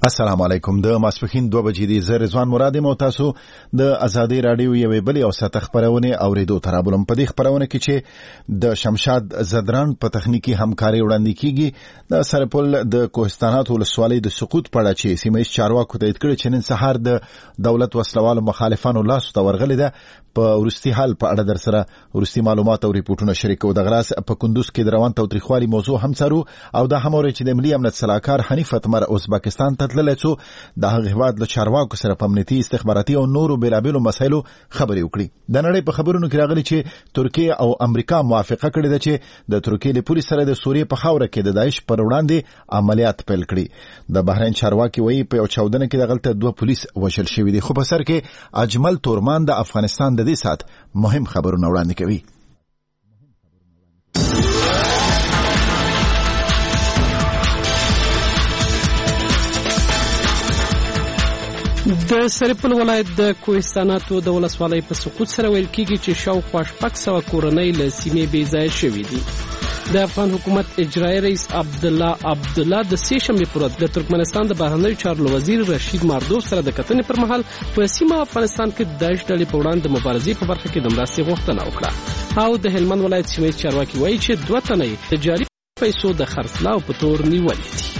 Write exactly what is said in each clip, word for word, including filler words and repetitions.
السلام علیکم. د ماسپخین دوه بجې دي. زه رضوان مراد یم او تاسو د ازادي رادیو یوې بلې او ساته خبرونه اوریدو ترابلم. په دې خبرونه کې چې د شمشاد زدران په تخنیکی همکاري وړاندې کیږي، د سرپل د کوهستانات ولسوالۍ د سقوط په اړه چې سیمه ییز چارواکو تایید کړی چې نن سهار د دولت وسلوالو مخالفانو لاس ته ورغلې ده. په ورستي حال په اړه در سره ورستي معلومات او ریپورتونه شریکو. د غراس په کندوز کې د روان توتریخوالي موضوع هم څارو او دا هم اوري چې د ملي امنیت صلاحکار حنیف اتمر ازبکستان ته تللی څو د هغه هیواد له چارواکو سره په امنیتي استخباراتي او نورو بیلابیلو مسایلو خبرې وکړي. د نړۍ په خبرونو کې راغلي چې ترکیه او امریکا موافقه کړې ده چې د ترکیې له پولیس سره د سوریې په خاوره کې د داعش پر وړاندې عملیات پیل کړي. د بحرین چارواکي وایي په یو چاودنه کې دغلته دوه پولیس وژل شوي دي. خو په سر کې اجمل تورمان د افغانستان د دې سات مهم خبرونه وړاندې کوي. د سرپل ولایت د کوهستاناتو د ولسوالۍ په سقوط سره ویل کیږي چې شاوخوا شپږ سوه کورنۍ له سیمې بې ځایه شوي دي. د افغان حکومت اجرایي رئیس عبدالله عبدالله د سې شنبې پر ورځ د ترکمنستان د بهرنیو چارو وزیر رشید ماردوف سره د کتنې پر مهال په سیمه افغانستان کې د داعش ډلې په وړاندې د مبارزې په برخه کې د مرستې غوښتنه وکړه. او د هلمند ولایت سیمه ییز چارواکي وایي چې دوه تنه د جاري پیسو د خرڅلاو په تور نیولې دي.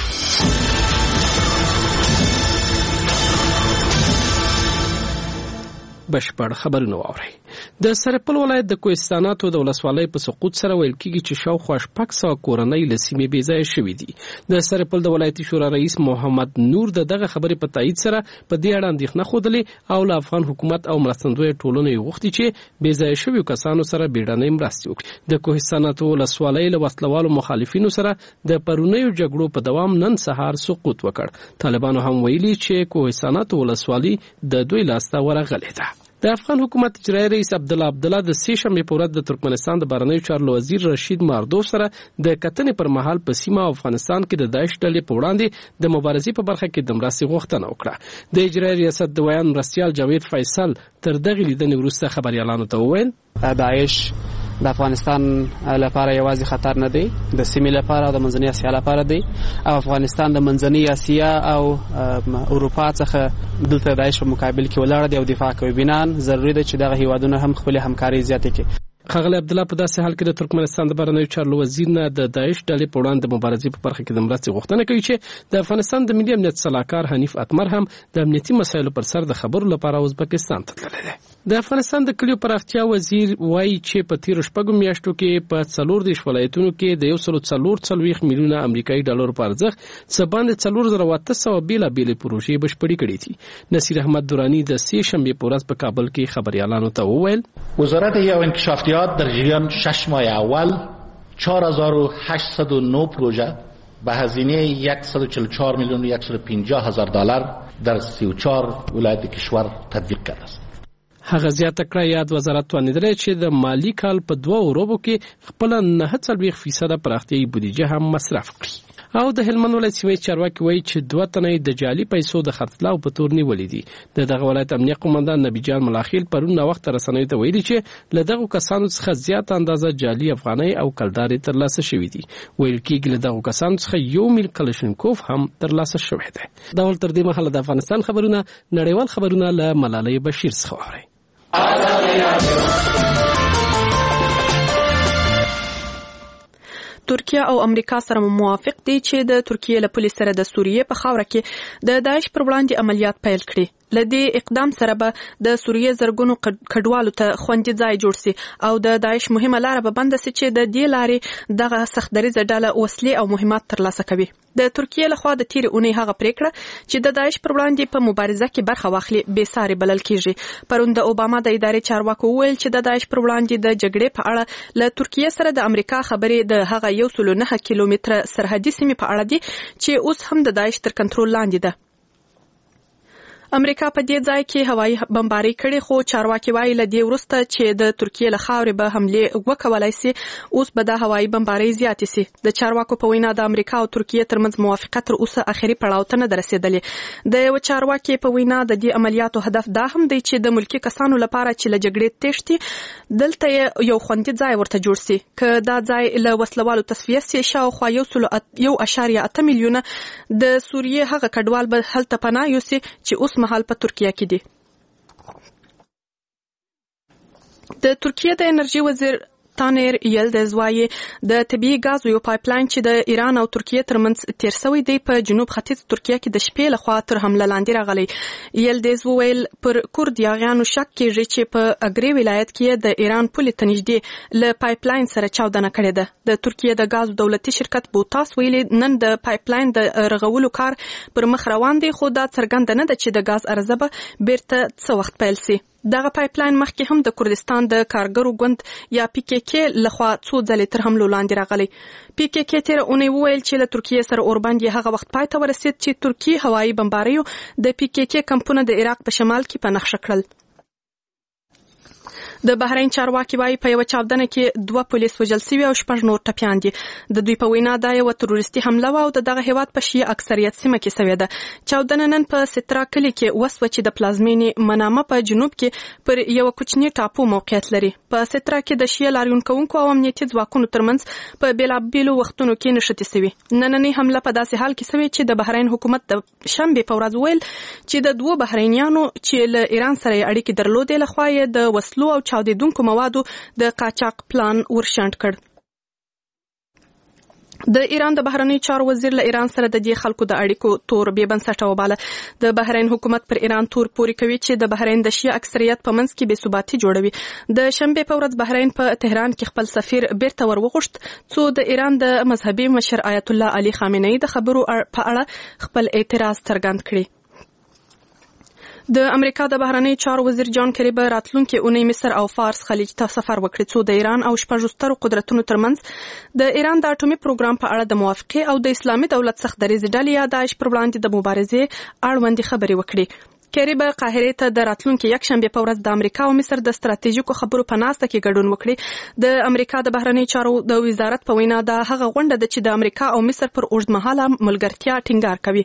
بشپړ خبرونه واورئ. د سرپل ولایت د کوهستاناتو د ولسوالۍ په سقوط سره ویل کیږي چې شاوخوا شپږ سوه کورنۍ له سیمې بې ځایه شوي دي. د سرپل د ولایتي شورا رئیس محمد نور د دغه خبرې په تایید سره په دې اړه اندېښنه ښودلې او له افغان حکومت او مرستندویه ټولنو یې غوښتي چې بې ځایه شویو کسانو سره بیړنۍ مرستې وکړي. د کوهستاناتو ولسوالۍ له وسلوالو مخالفینو سره د پرونیو جګړو په دوام نن سهار سقوط وکړ. طالبانو هم ویلي چې کوهستاناتو ولسوالۍ د دوی لاسته ورغلې ده. د افغان حکومت اجرایي رئیس عبدالله عبدالله د سې شنبې په ورځ د ترکمنستان د بهرنیو چارو وزیر رشید ماردوف سره د کتنې پر مهال په سیمه افغانستان کې د داعش ډلې په وړاندې د مبارزې په برخه کې د مرستې غوښتنه وکړه. د اجرایي ریاست د ویان مرستیال جاوید فیصل تر دغې لیدنې وروسته خبریالانو ته وویل داعش د افغانستان لپاره یوازې خطر نه دی، د سیمې لپاره او د منځنۍ اسیا لپاره دی. او افغانستان د منځنۍ اسیا او اروپا څخه دلته داعش په مقابل کې ولاړ دی او دفاع کوي. بنان ضروري ده چې دغه هیوادونه هم خپل همکاري زیاته کړي. ښاغلی عبدالله په داسې حال کې د ترکمنستان د بهرنیو چارو وزیر نه د داعش ډلې په وړاندې د مبارزې په برخه کې د مرستې غوښتنه کوي چې د افغانستان د ملي امنیت صلاحکار حنیف اتمر هم د امنیتي مسایلو پر سر د خبرو لپاره ازبکستان ته تللی دی. د افغانستان د کلیو پراختیا وزیر وایي چې په تیرو شپږو میاشتو کې په څلور دېرش ولایتونو کې د یو سلو څلور څلوېښت میلیونه امریکایي ډالرو په ارزښت څه باندې څلور زره اته سوه بېلابېلې پروژې بشپړې کړې دي. نصیر احمد درانی د سې شنبې په ورځ په کابل کې خبریالانو ته وویل وزارت او انکشافیات در جریان شش ماه اول چهار هزار و هشتصد و نه پروژه به هزینه صد و چهل و چهار میلیون و صد و پنجاه هزار دلار در سی و چهار ولایت کشور تطبیق کرده است. هغه زیاته کړه یاد وزارت توانیدلی چې د مالی کال په دوه وربو کې خپل نه څلوېښت فیصده پراختیایي بودیجه هم مصرف کړي. او د هلمند ولایت سیمه ییز چارواکي وایي چې دوه تنه د جعلي پیسو د خرڅلاو په تور نیولې دي. د دغه ولایت امنیه قومندان نبی جان ملاخیل پرون ناوخته رسنیو ته ویلي چې له دغو کسانو څخه زیاته اندازه جعلي افغانۍ او کلدارې ترلاسه شوي دي. ویل کېږي له دغو کسانو څخه یو میل کلشنکوف هم ترلاسه شوی دی. دا ول تر دې مهاله د افغانستان خبرونه نړیوال خبرونه له ملالۍ بشیر څخه واورئ. ترکیه او امریکا سره موافق دي چې د ترکیې له پولیس سره د سوریې په خاوره کې د داعش پر وړاندې عملیات پیل کړي. لدې اقدام سره به د سوریې زرګونو کډوالو ته خوندي ځای جوړ سي او د داعش مهمه لار به بند سي چې د دې لارې دغه سختدریزه ډله وسلې او مهمات ترلاسه کوي. د ترکیې لخوا د تیر اونۍ هغه پریکړه چې د داعش پر وړاندې په مبارزه کې برخه واخلي بې ساري بلل کیږي. پرون د اوباما د ادارې چارواکو وویل چې د داعش پر وړاندې د جګړې په اړه له ترکیې سره د امریکا خبرې د هغه یو سلو نهه کیلومتره سرحدي سیمې په اړه دي چې اوس هم د داعش تر کنټرول لاندې ده. امریکا په دې ځای کې هوایي بمباري کړې خو چارواکي وایي له دې وروسته چې د ترکیې له خاورې به حملې وکولای شي اوس به د هوایي بمباري زیاتې شي. د چارواکو په وینا د امریکا او ترکیې ترمنځ موافقت تر اوسه اخري پړاو ته نه رسیدلې. د یو چارواکي په وینا د دې عملیاتو هدف دا هم دی چې د ملکی کسانو لپاره چې له جګړې تښتي دلته یو خوندي ځای ورته جوړ شي. که دا ځای له وسلوالو تصفیه شي شاوخوا یو سلو یو اشاریه اته میلیونه د سوریې هغه کډوال به هلته پناه یوسي چې اوس مهال په ترکیه کې دي. د ترکیې د انرژي وزیر تانیر یلدز وایي د طبیعي ګازو یو پایپلاین چې د ایران او ترکیې ترمنځ تیر شوی دی په جنوب ختیځ ترکیه کې د شپې لخوا تر حمله لاندې راغلی. یلدز وویل پر کورد یاغیانو شک کېږي چې په اګری ولایت کې د ایران پولې ته نږدې له پایپلاین سره چاودنه کړې ده. د ترکیې د ګازو دولتي شرکت بوتاس ویلي نن د پایپلاین د رغولو کار پر مخ روان دی خو دا څرګنده نه ده چې د ګاز عرضه به بیرته څه وخت پیل شي. دغه پایپلاین مخکې هم د کردستان د کارګرو ګوند یا پی کې کې لخوا څو ځلې تر حملو لاندې راغلی. پی کې کې تیر اونۍ وویل چې له ترکیې سره اوربند هغه وخت پای ته ورسید چې ترکیې هوایي بمباریو د پی کې کې کمپونه د عراق په شمال کې په نښه کړل. د بحرین چارواکي وایي په یو چاودنه کې دوه پولیس وژل شوي او شپږ نور ټپیان دي. د دوی په وینا دا یو تروریستي حمله و او د دغه هیواد په شیعه اکثریت سیمه کې شوې ده. چاودنه نن په سترا کلي کې وسوه چې د پلازمینې منامه په جنوب کې پر یو کوچنی ټاپو موقعیت لري. په سترا کې د شیعه لاریون کوونکو او امنیتي ځواکونو ترمنځ په بیلابیلو وختونو کې نښتې شوي. نننۍ حمله په داسې حال کې شوې چې د بحرین حکومت د شنبې په ورځ ویل چې د دوه بحرینیانو چې له ایران سره اړیکې درلودې لخوا یې د وسلو او چاودیدونکو موادو د قاچاق پلان ورشنډ کړ. د ایران د بهرنی چارو وزیر له ایران سره د دې خلکو د اړیکو تور بې بنسټه وباله. د بحرین حکومت پر ایران تور پوري کوي چې د بحرین د شیعه اکثریت په منځ کې بې ثباتي جوړوي. د شنبې په ورځ بحرین په تهران کې خپل سفیر بیرته ور وغوښت څو د ایران د مذهبي مشر آیت الله علي خامنه‌ای د خبرو په اړه خپل اعتراض څرګند کړي. د امریکا د بهرنی چارو وزیر جان کری به راتلونکي اونۍ مصر او فارس خلیج ته سفر وکړي څو د ایران او شپږ سترو قدرتونو ترمنځ د ایران د اټومي پروګرام په اړه د موافقه او د اسلامي دولت څخه د ډلې یا داعش پر وړاندې د مبارزې اړوند خبرې وکړي. کری به قاهره ته د راتلونکي یک شنبه په ورځ د امریکا او مصر د ستراتیژیکو خبرو په ناسته کې ګډون وکړي. د امریکا د بهرنی چارو د وزارت په وینا دا هغه غونډه ده چې د امریکا او مصر پر اوږدمهاله ملګرتیا ټینګار کوي.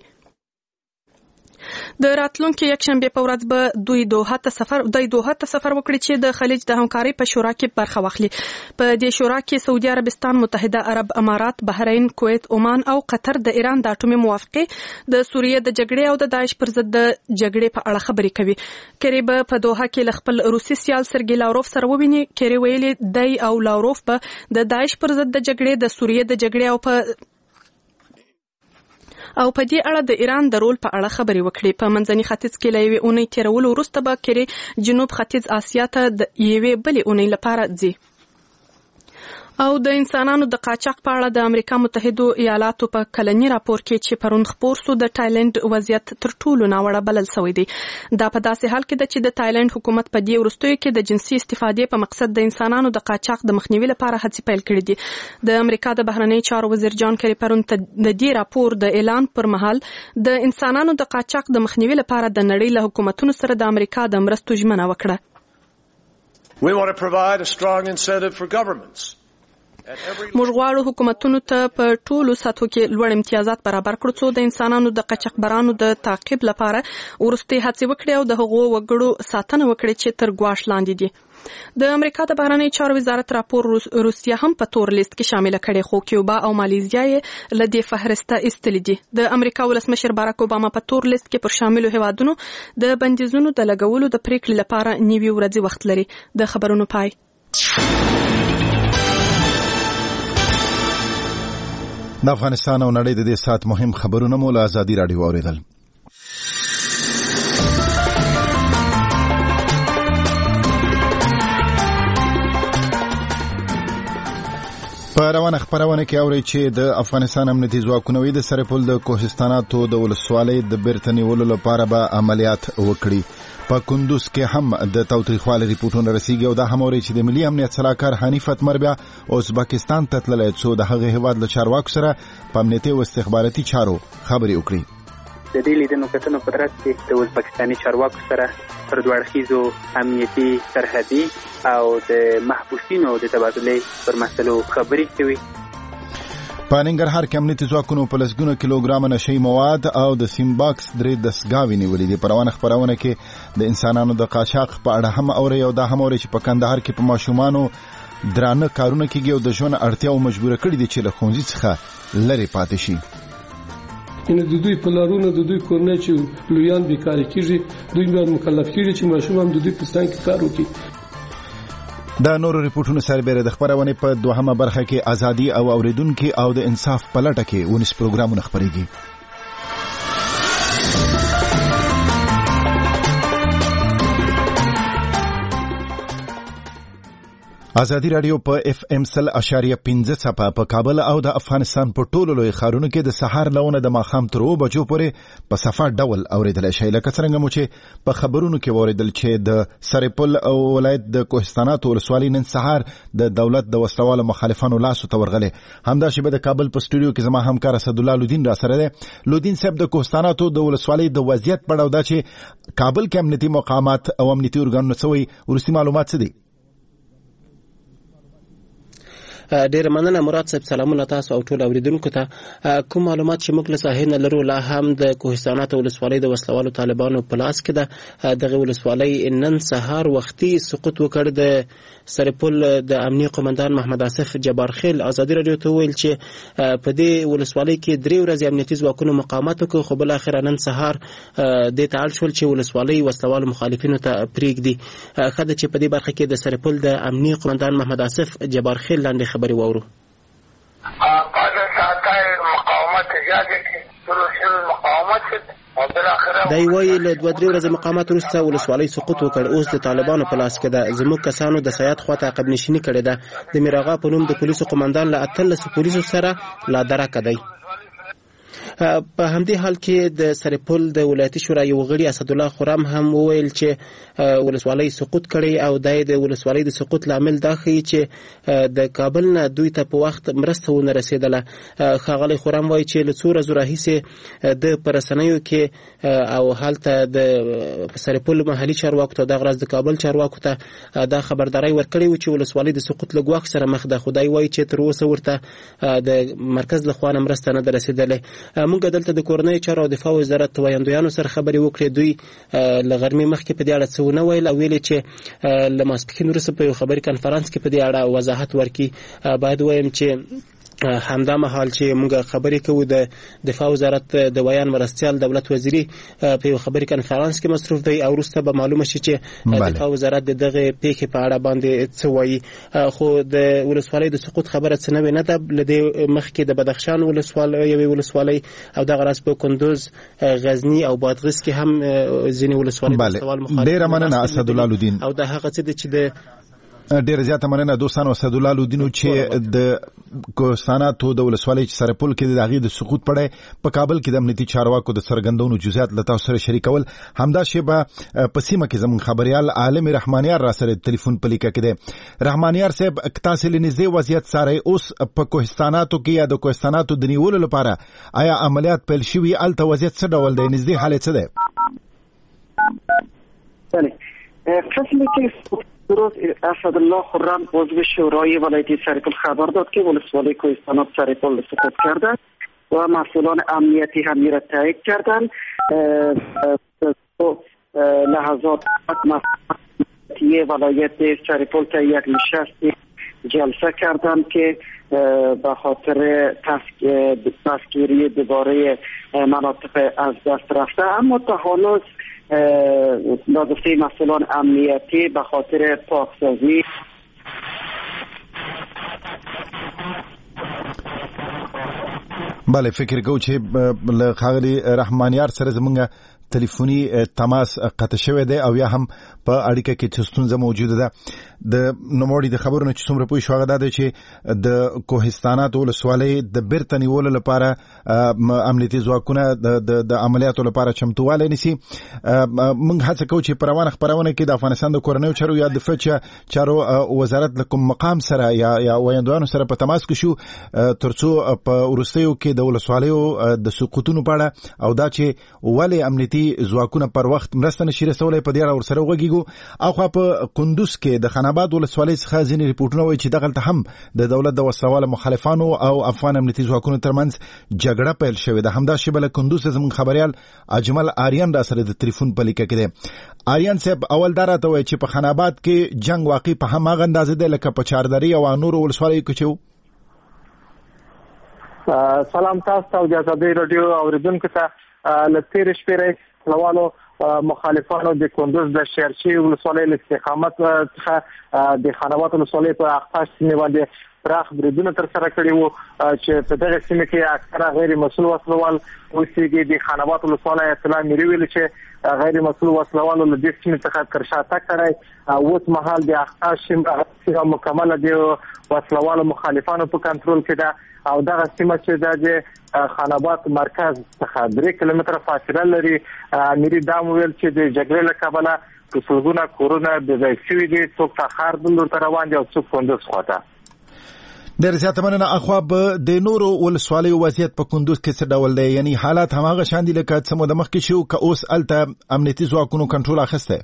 د راتلونکي یک شنبه په ورځ به دوی دوحه ته سفر دوی دوحه ته سفر وکړي چې د خلیج د همکارۍ په شورا کې برخه واخلي. په دې شورا کې سعودي عربستان، متحده عرب امارات، بحرین، کویت، عمان او قطر د ایران د اټومي موافقه، د سوریې د جګړې او د داعش پر ضد د جګړې په اړه خبرې کوي. کری به په دوحه کې خپل روسي سیال سرګی لاوروف سره وویني. کری ویلي دی او لاوروف به د داعش پر ضد د جګړې، د سوریې د جګړې او په او په دې اړه د ایران د رول په اړه خبرې وکړي. په منځني ختیځ کې له یوې اونۍ تیرولو وروسته به کری جنوب ختیځ آسیا ته د یوې بلې اونۍ لپاره ځي. او د انسانانو د قاچاق په اړه د امریکا متحده ایالاتو په کلنی راپور کې چې پرون خپور سو د تایلند وضعیت تر ټولو ناوړه بلل شوی دی. دا په داسې حال کې ده چې د تایلند حکومت په دې وروستیو کې د جنسي استفادې په مقصد د انسانانو د قاچاق د مخنیوي لپاره هڅې پیل کړې دي. د امریکا د بهرنی چارو وزیر جان کری پرون د دې راپور د اعلان پر مهال د انسانانو د قاچاق د مخنیوي لپاره د نړۍ له حکومتونو سره د امریکا د مرستو ژمنه وکړه. We want to provide a strong incentive for governments. موږ غواړو حکومتونو ته په ټولو سطحو کې لوړ امتیازات برابر کړو څو د انسانانو د قاچاقبرانو د تعقیب لپاره ورستي هڅې وکړي او د هغو وګړو ساتنه وکړي چې تر ګواښ لاندې دي. د امریکا د بهرنی چارو وزارت راپور روسیا هم په تور لیست کې شامل کړي خو کیوبا او مالیزیا یې له دې فهرسته ایستلې دي. د امریکا ولسمشر باراک اوباما په تور لیست کې پر شاملو هیوادونو د بندیزونو د لګولو د پریکړې لپاره نیوي ورځې وخت لري. د خبرونو پای. د افغانستان او نړۍ د دې سات مهم خبرونه مو له ازادي راډیو اوریدل. په روانه خبرونه کې اوري چې د افغانستان امنیتي ځواکونه د سرپل د کوهستاناتو د ولسوالۍ د بیرته نیولو لپاره به عملیات وکړي. په کندوز کې هم د تاوتریخوالي ریپورتونه رسیږي او دا هم اوري چې د ملي امنیت سلاکار حنیف اتمر بیا ازبکستان ته تللی څو د هغه هیواد له چارواکو سره په امنیتي او استخباراتي چارو خبرې وکړي. د دې لیدنو کتنو په ترڅ کې د پاکستاني چارواکو سره پر دوه اړخیزو امنیتي سرحدي او د محبوسینو د تبادلې پر مسلو خبرې کوي. په ننګرهار کې امنیتي ځواکونو په لسګونو کیلوګرام نشي مواد او د سیمباکس درې دستګاوې نیولې دي. په روانه خپرونه کې د انسانانو د قاچاق په اړه هم اوري او دا هم اوري چې په کندهار کې په ماشومانو درانه کارونه کېږي او د ژوند اړتیاو مجبوره کړي دي چې له ښوونځي څخه لرې پاتې شي. ان د دوی پلارونه د دوی کورنۍ چې لویان بیکاري کیږي دوی باید مکلف کیږي چې ماشوم هم د دوی په ستان کې کار وکړي. دا نورو ریپورتونو سربېره د خبرونې په دوهمه برخه کې ازادي او اوریدونکو او د انصاف په لټه کې ونس پروګرامونه خبرېږي. ازادي رادیو په اف ام سل اشاریه پنځه څپه په کابل او د افغانستان په ټولو لوی ښارونو کې د سهار لونه د ماښام تر اوه بجو پورې په صفه ډول اوریدل شي. لکه څنګه مو چې په خبرونو کې اوریدل چې د سرپل او ولایت د کوهستانات ولسوالۍ نن سهار د دولت د وسلوالو مخالفانو لاسو ته ورغلې. همدا شیبه د کابل په سټوډیو کې زما همکار اسدالله لودین را سره دی. لودین صاحب د کوهستاناتو د ولسوالۍ د وضعیت په اړه دا چې کابل کې امنیتي مقامات او امنیتي ارګانونه څوي ورستی معلومات څه دي؟ ډیر مننه مراد صاحب. سلامونه تاسو او ټول اوریدونکو ته. کوم معلومات چې موږ له ساحې نه لرو لا هم د کوهستانات ولسوالۍ د وسلوالو طالبانو په لاس کې ده. دغه ولسوالۍ نن سهار وختي سقوط وکړ. د سرپل د امنیه قومندان محمد آصف جبارخیل ازادي رادیو ته ویل چې په دې ولسوالۍ کې درې ورځې امنیتي ځواکونو مقاومت وکړ خو بل اخر نن سهار د تعال شول چې ولسوالۍ وسلوالو مخالفینو ته پریږدي. خدای چې په دې برخه کې د سرپل د امنیه قومندان محمد آصف جبارخیل لاندې خبري وورو. بعد ساعتای مقاومت زیاده کی شروع مقاومت دای وایي له دوه درې ورځې مقاومت وروسته ولسوالۍ سقوط وکړ. اوس د طالبانو په لاس کې ده. زموږ کسانو د سیاد خواته عقب نشیني کړې ده. د میراغا په نوم د پولیسو قومندان له اتلس پولیسو سره لا درکه دی. په همدې حال کې د سرپل د ولایتي شورا یو غړي اسدالله خرم هم وویل چې ولسوالۍ سقوط کړي او د ولسوالۍ د سقوط لامل دا ښیي چې د کابل نه دوی ته په وخت مرسته ونه رسیدله. ښاغلی خرم وایي چې له څو ورځو راهیسې د په رسنیو کې او هلته د سرپل محلي چارواکو ته دغه ورځ د کابل چارواکو ته دا خبرداری ورکړې وه چې ولسوالۍ د سقوط له ګواښ سره مخ ده. خو دی وایي چې تر اوسه ورته د مرکز له خوا نه مرسته نه ده رسېدلې. موږ دلته د کورنۍ چارو او دفاع وزارت وایندویانو سره خبرې وکړې. دوی له غرمې مخکې په دې اړه څه ونه ویل او ویلې چې له ماسپښین وروسته په یو خبري کنفرانس کې په دې اړه وضاحت ورکړي. باید وایم چې همدا مهال چې موږ خبرې کوو د دفاع وزارت د ویان مرستیال دولت وزیری په یو خبري کنفرانس کې مصروف دی او وروسته به معلومه شي چې دفاع وزارت د دغه پیښې په اړه باندې څه وایي. خو د ولسوالۍ د سقوط خبره څه نوې نه ده. له دې مخکې د بدخشان ولسوالۍ یوې ولسوالۍ او دغه راز په کندوز غزني او بادغیس کې هم ځینې ولسوالۍ د سوال مخالفت ډېره مننه اسدالله لودین. او د هغه څه دي چې د ډېر زیاته مننه دوستانو. اسدالله لودینو چې د کوهستاناتو د ولسوالۍ چې سرپل کې د هغې د سقوط په اړه په کابل کې د امنیتي چارواکو د څرګندونو جزئیات له تاسو سره شریکول. همدا شیبه په سیمه کې زموږ خبریال عالم رحمانیار را سره ټلیفون په لیکه کې دی. رحمانیار صاحب تاسو له نږدې وضعیت سره اوس په کوهستاناتو کې یا د کوهستاناتو د نیولو لپاره آیا عملیات پیل شوي؟ الته وضعیت څه ډول دی؟ نږدې حالت څه دی؟ بله قسمی که درست اسدالله خرم عضو شورای ولایتی سرپل خبر داد که ولسوالی کوهستانات سرپل سقوط کرده و مسئولان امنیتی هم می را تایید کردند. لحظات مسئولیتی ولایت سرپل تا یک نشست جلسه کردند که به خاطر تسکیری دوباره مناطق از دست رفته، اما تا هنوز نازفه مسئولان امنیتی به خاطر پاکسازی بله فکر کوم چې له خاغلی رحمانیار سره زمونږ ټلیفوني تماس قطع شوی دی او یا هم په اړیکه کې څه ستونزه موجوده ده. د نوموړي د خبرونو چې څومره پوه شو هغه دا دی چې د کوهستانات ولسوالۍ د بیرته نیولو لپاره امنیتي ځواکونه د عملیاتو لپاره چمتووالی نیسي. موږ هڅه کوو چې په روانه خپرونه کې د افغانستان د کورنیو چارو یا دفاع چارو وزارت له کوم مقام سره یا یا ویاندویانو سره په تماس کې شو ترڅو په وروستیو کې د ولسوالیو د سقوطونو په اړه او دا چې ولې امنیتي ځواکونه پر وخت مرسته نشي رسولی په دې اړه ورسره وغږیږو. او خو په کندوز کې د خان آباد ولسوالۍ څخه ځینې ریپورټونه وایي چې دغلته هم د دولت د وسله مخالفانو او افغان امنیتي ځواکونو ترمنځ جګړه پیل شوې ده. همدا شی بل کندوز زموږ خبريال اجمل آریان را سره د ټلیفون په لیکه کې دی. آریان صاحب اول دا راته وایي چې په خان آباد کې جنگ واقع په هماغه اندازه دی لکه په چاردري او نورو ولسوالیو کې چې سلام تاسو او د آزادۍ رادیو اوریدونکو ته لتیر شپې راوالو مخالفانو د کندوز د شهرچی ولسوالۍ له استقامت څخه د خان آباد ولسوالۍ په اقصا سیمه باندې پراخ بریدونه تر سره کړي وو چې په دغه سیمه کې اکثره غیر مسؤل وسلوال اوسېږي. د خان آباد ولسوالۍ اطلاع مې ویل چې غیر مسؤل وسلوالو له دې سیمې څخه کرشاته کړی او اوس مهال د اقصا سیمه مکمله د وسلوالو مخالفانو په کنټرول کې ده او دغه سیمه چې د خان آباد مرکز څخه درې کیلومتره فاصله لري. امیر دام ویل چې د جګړې له کبله څلګونه کورونه د ځای شوي دي، څوک تخار دلته ته روان دي او څوک کندوز خواته. ډېر زیاته مننه. اخوا به د نورو ولسوالیو وضعیت په کندوز کې څه ډول دی؟ یعنی حالات هماغه شان دي لکه څه موده مخکې شو که اوس هلته امنیتي ځواکونو کنټرول اخیستی؟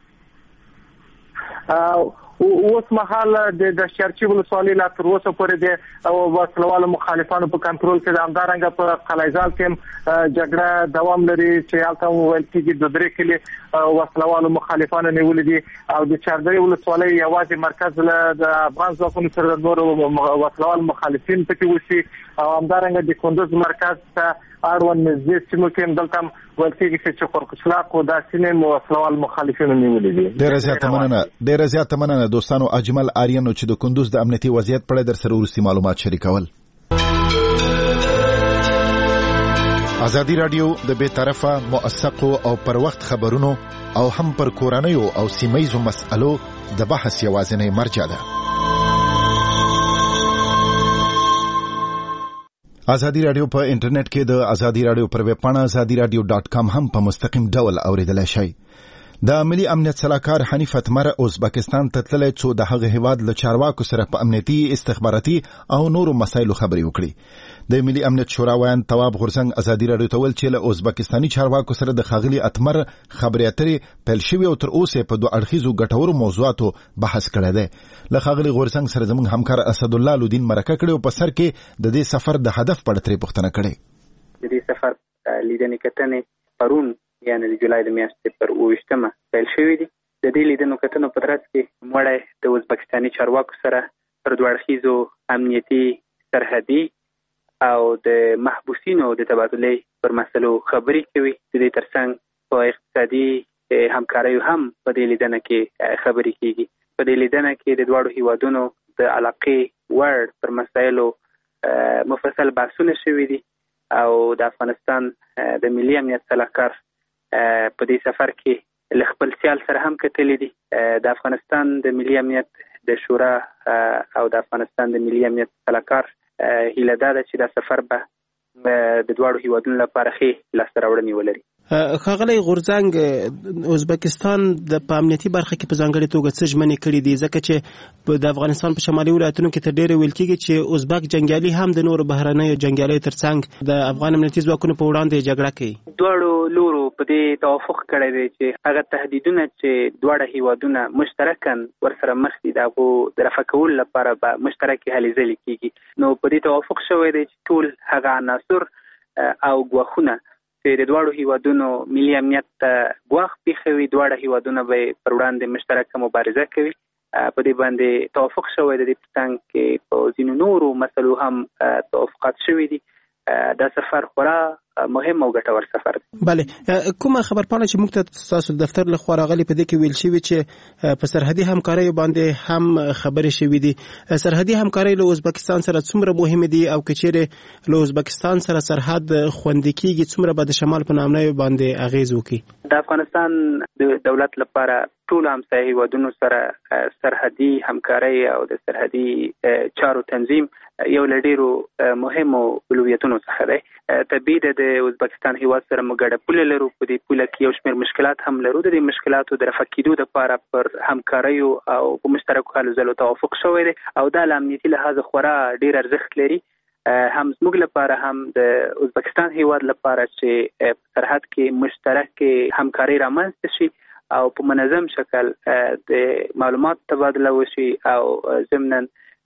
اوس مهال د شهرچی ولسوالۍ لا تر اوسه پورې د وسلوالو مخالفانو په کنټرول کې د همدارنګه په قلعه‌زال کې جګړه دوام لري چې هلته ویل کېږي د درې کلي وسلوالو مخالفانو نیولي دي او د چاردري ولسوالۍ یوازې مرکز له د افغان ځواکونو سره د نورو وسلوالو مخالفین پکې اوسي او همدارنګه د کندوز مرکز ته اړوند نږدې سیمو کې دلته هم ویل کېږي چې چخورقچلاق او دا سیمې وسلوال مخالفینو نیولي دي. ډېره زیاته مننه ډېره زیاته مننه دوستانو. اجمل آریانو چې د کندوز د امنیتي وضعیت په اړه در سره وروستي معلومات شریکول. ازادي رادیو د بې طرفه موثقو او پر وخت خبرونو او هم پر کورنیو او سیمه‌یزو مسألو د بحث یوازینی مرجع ده. ازادي رادیو په انټرنیټ کې د ازادي رادیو پر ویب پاڼه ازادي رادیو ډاټ کام هم په مستقیم ډول اوریدلای شئ. د ملي امنیت سلاکار حنیف اتمر ازبکستان ته تللی څو د هغه هیواد له چارواکو سره په امنیتي، استخباراتي او نورو مسایلو خبرې وکړي. د ملي امنیت شورا ویان تواب غورزنګ ازادي رادیو ته ویل چې له ازبکستاني چارواکو سره د ښاغلي اتمر خبرې اترې پیل شوې او تر اوسه په دوه اړخیزو ګټورو موضوعاتو بحث کړی دی. له ښاغلي غورزنګ سره زموږ همکار اسدالله لودین مرکه کړې او په سر کې د دې سفر د هدف په اړه ترې پوښتنه کړې. د دې سفر لیدنې کتنې پرون یعنی د جولای د میاشتې پر اوویشتمه پیل شوې دي. د دې لیدنو کتنو په ترڅ کې موږ د ازبکستاني چارواکو سره پر دوه اړخیزو امنیتي، سرحدي او د محبوسینو د تبادلې پر مسلو خبرې کوي. د دې ترڅنګ په اقتصادي همکاریو هم په دې لیدنه کې خبرې کیږي. په دې لیدنه کې د دواړو هیوادونو د علاقې وړ پر مسایلو مفصل بحثونه شوي دي او د افغانستان د ملي امنیت سلاکار په دې سفر کې له خپل سیال سره هم کتلې دي. د افغانستان د ملي امنیت د شورا او د افغانستان د ملي امنیت سلاکار هیله ده چې دا سفر به د دواړو هیوادونو لپاره ښې لاسته راوړنې ولري. ښاغلی غورزنګ، ازبکستان د په امنیتي برخه کې په ځانګړې توګه څه ژمنې کړي دي؟ ځکه چې د افغانستان په شمالي ولایتونو کې تر ډېره ویل کېږي چې ازبک جنګیالي هم د نورو بهرنیو جنګیالیو ترڅنګ د افغان امنیتي ځواکونو په وړاندې جګړه کوي. دواړو لورو په دې توافق کړی دی چې هغه تهدیدونه چې دواړه هیوادونه مشترکاً ورسره مخ دي د هغو د رفع کولو لپاره به مشترکې هلې ځلې کېږي. نو په دې توافق شوی دی چې ټول هغه عناصر او ګواښونه چې د دواړو هیوادونو ملي امنیت ته ګواښ پېښوي، دواړه هیوادونه به پر وړاندې مشترکه مبارزه کوي. په دې باندې توافق شوی دی. د دې ترڅنګ کې په ځینو نورو مسلو هم توافقات شوي دي. دا سفر خورا مهم او ګټور سفر دی. بله، کومه خبرپاڼه چې موږ ته تاسو دفتر له خوا راغلي په دې کې ویل شوي چې په سرحدي همکارۍ باندې هم خبرې شوي دي. سرحدي همکارۍ له ازبکستان سره څومره مهمه دي او که چیرې له ازبکستان سره سرحد خوندي کیږي څومره به د شمال په نامنۍ باندې اغیز وکړي؟ د افغانستان د دولت لپاره ټول همسایه هیوادونو سره سرحدي همکارۍ او د سرحدي چارو تنظیم یو له ډیرو مهمو اولویتونو څخه دی. طبیعي ده د ازبکستان هیواد سره موږ ګډه پوله لرو، په دې پوله کې یو شمېر مشکلات هم لرو. د دې مشکلاتو د رفع کېدو دپاره پر همکاریو او په مشترکو هلو ځلو توافق شوی دی او دا له امنیتي لحاظه خورا ډیر ارزښت لري، هم زموږ لپاره هم د ازبکستان هیواد لپاره چې په سرحد کې مشترک همکاري رامنځته شي او په منظم شکل د معلومات تبادله وشي او ضمناً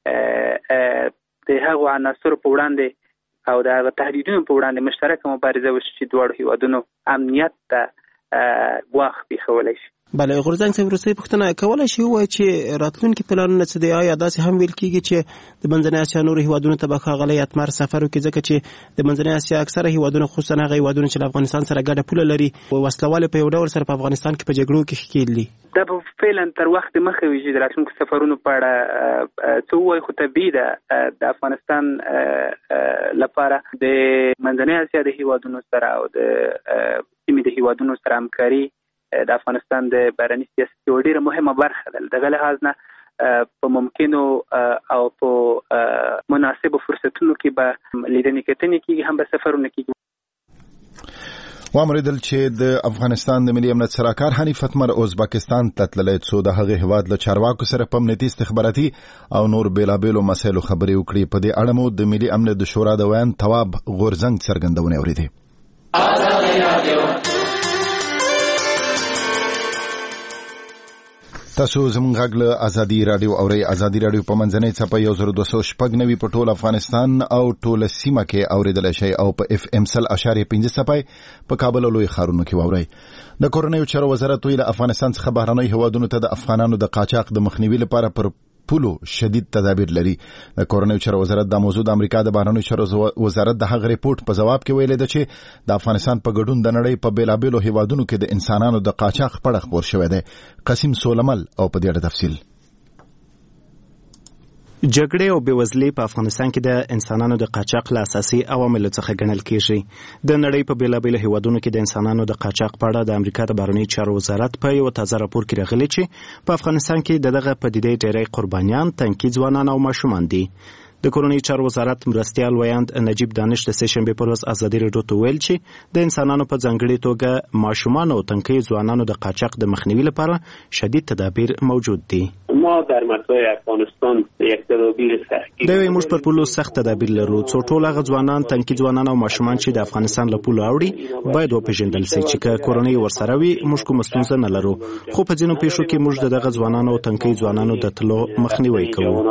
د هغو عناصرو په وړاندې او د هغه تهدیدونو په وړاندې مشترکه مبارزه وشي چې دواړو هیوادونو امنیت ته ګواښ پېښولی شي. بله، غورځنګ صاحب وروستۍ پوښتنه کولی شي ووایي چې راتلونکي پلانونه څه دی؟ آیا داسې هم ویل کېږي چې د منځنۍ اسیا نورو هیوادونو ته به ښاغلی اتمر سفر وکړي، ځکه چې د منځنۍ اسیا اکثره هیوادونه خصوصا هغه هیوادونه چې له افغانستان سره ګډه پوله لري وسلوالې په یو ډول سره په افغانستان کې په جګړو کې ښکېل دي؟ دا به فعلا تر وخت مخه وي چې د راتلونکو سفرونو په اړه څه ووایي، خو طبیعي ده د افغانستان لپاره د منځنۍ اسیا د هیوادونو سره او د سیمې د هیوادونو سره همکاري د افغانستان د بهرني سیاست یو ډیره مهمه برخه ده. دغه لحاظ نه په ممکنو او په مناسبو فرصتونو کې به لیدنې کتنې کېږي، هم به سفرونه کېږي. وامریدل چې د افغانستان د ملي امنیت سلاکار حنیف اتمر ازبکستان ته تللی څو د هغه هیواد له چارواکو سره په امنیتي استخباراتي او نور بیلابیلو مسایلو خبرې وکړي. په دې اړه مو د ملي امنیت د شورا د ویان تواب غورځنګ څرګندونې اورېدې. تاسو زموږ غږ له ازادي رادیو اورئ. ازادي رادیو په منځنۍ څپه یو زر دوه سوه شپږ نوي په ټول افغانستان او ټوله سیمه کې اورېدلی شئ او په اف ام سل اشاریه پنځه څپه په کابل او لوی ښارونو کې واورئ. د کورنیو چارو وزارت ویل افغانستان څخه بهرنیو هیوادونو ته د افغانانو د قاچاق د مخنیوي لپاره پر پولو شدید تدابیر لري. د کورنیو چارو وزارت د موضوع د امریکا د بهرنیو چارو وزارت د هغه ریپورت په جواب کې ویلي ده چې د افغانستان په ګډون د نړۍ په بیلابیلو هیوادونو کې د انسانانو د قاچاق په اړه خبر شوی دی. قاسم سولمل او په دې اړه تفصیل. جګړې او بېوزلي په افغانستان کې د انسانانو د قاچاق له اساسي عواملو څخه ګڼل کېږي. د نړۍ په بېلابېلو هیوادونو کې د انسانانو د قاچاق په اړه د امریکا د بهرنیو چارو وزارت په یو تازه راپور کې راغلي چې په افغانستان کې د دغه پدیدې ډېری قربانیان تنکي ځوانان او ماشومان دي. د کورنیو چارو وزارت مرستیال ویاند نجیب دانش د سه شنبې پر ورځ ازادي راډیو ته ویل چې د انسانانو په ځانګړې توګه ماشومان او تنکي ځوانانو د قاچاق د مخنیوي لپاره شدید تدابیر موجود دي. ما در مرزهای افغانستان یک تدابیر سخت دوی موږ پر پولو سخت تدابیر لرو څو ټول هغه ځوانان تنکي ځوانان او ماشومان چې د افغانستان له پولو اوړي باید وپېژندل شي چې که کورنۍ ورسره وي موږ کوم ستونزه نه لرو، خو په ځینو پیښو کې موږ دغه ځوانانو او تنکي ځوانانو د تلو مخنیوي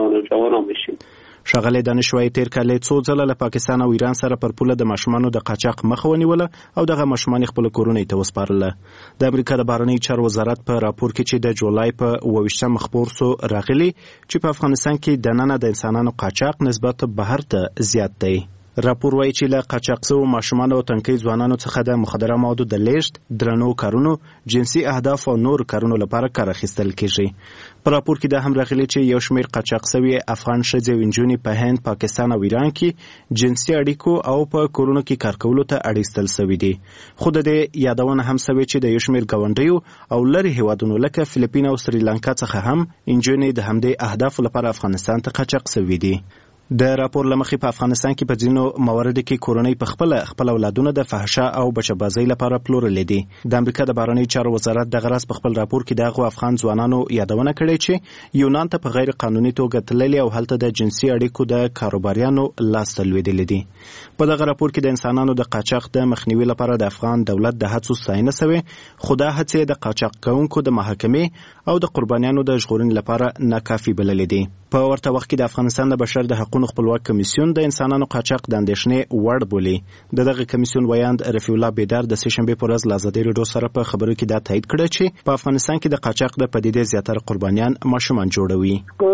کوو. ښاغلی دانش وایي تیر کال څو ځله له پاکستان او ایران سره پر پوله د ماشومانو د قاچاق مخه ونیوله او دغه ماشومان خپل کورنۍ ته وسپارله. د امریکا د بهرنیو چارو وزارت په راپور کې چې د جولای په اووه ویشتم خپور سو راغلی چې په افغانستان کې دننه د انسانانو قاچاق نسبت بهر ته زیات دی. راپور وایي چې له قاچاق شوو ماشومانو او تنکي ځوانانو څخه د مخدره موادو د لیږد، درنو کارونو، جنسي اهداف او نور کارونو لپاره کار اخیستل کیږي. په راپور کې دا هم راغلي چې یو شمېر قاچاق شوي افغان ښځې او نجونې په هند، پاکستان او ایران کې جنسي اړیکو او په کورونو کې کار کولو ته اړ ایستل شوي دي. خو د دې یادونه هم شوې چې د یو شمېر ګاونډیو او لرې هیوادونو لکه فلیپین او سریلانکا څخه هم نجونې د همدې اهدافو لپاره افغانستان ته قاچاق شوي دي. د راپور له مخې په افغانستان کې په ځینو مواردو کې کورنۍ په خپله خپل اولادونه د فحشا او بچه‌بازۍ لپاره پلورلي دي. د امریکا د بهرنیو چارو وزارت دغه راز په خپل راپور کې د هغو افغان ځوانانو یادونه کړې چې یونان ته په غیر قانوني توګه تللي او هلته د جنسي اړیکو د کاروباریانو لاسته لوېدلي دي. په دغه راپور کې د انسانانو د قاچاق د مخنیوي لپاره د افغان دولت د هڅو ستاینه شوې، خو دا هڅې د قاچاق کوونکو د محاکمې او د قربانیانو د ژغورنې لپاره ناکافي بللې دي. په ورته وخت کې د افغانستان د بشر د حقوقو خپلواک کمیسیون د انسانانو قاچاق د اندېښنې وړ بولي. د دغه کمیسیون ویاند رفیع الله بیدار د سه شنبې په ورځ له ازادي راډیو سره په خبرو کې دا تایید کړی چې په افغانستان کې د قاچاق د پدیدې زیاتره قربانیان ماشومان جوړوي.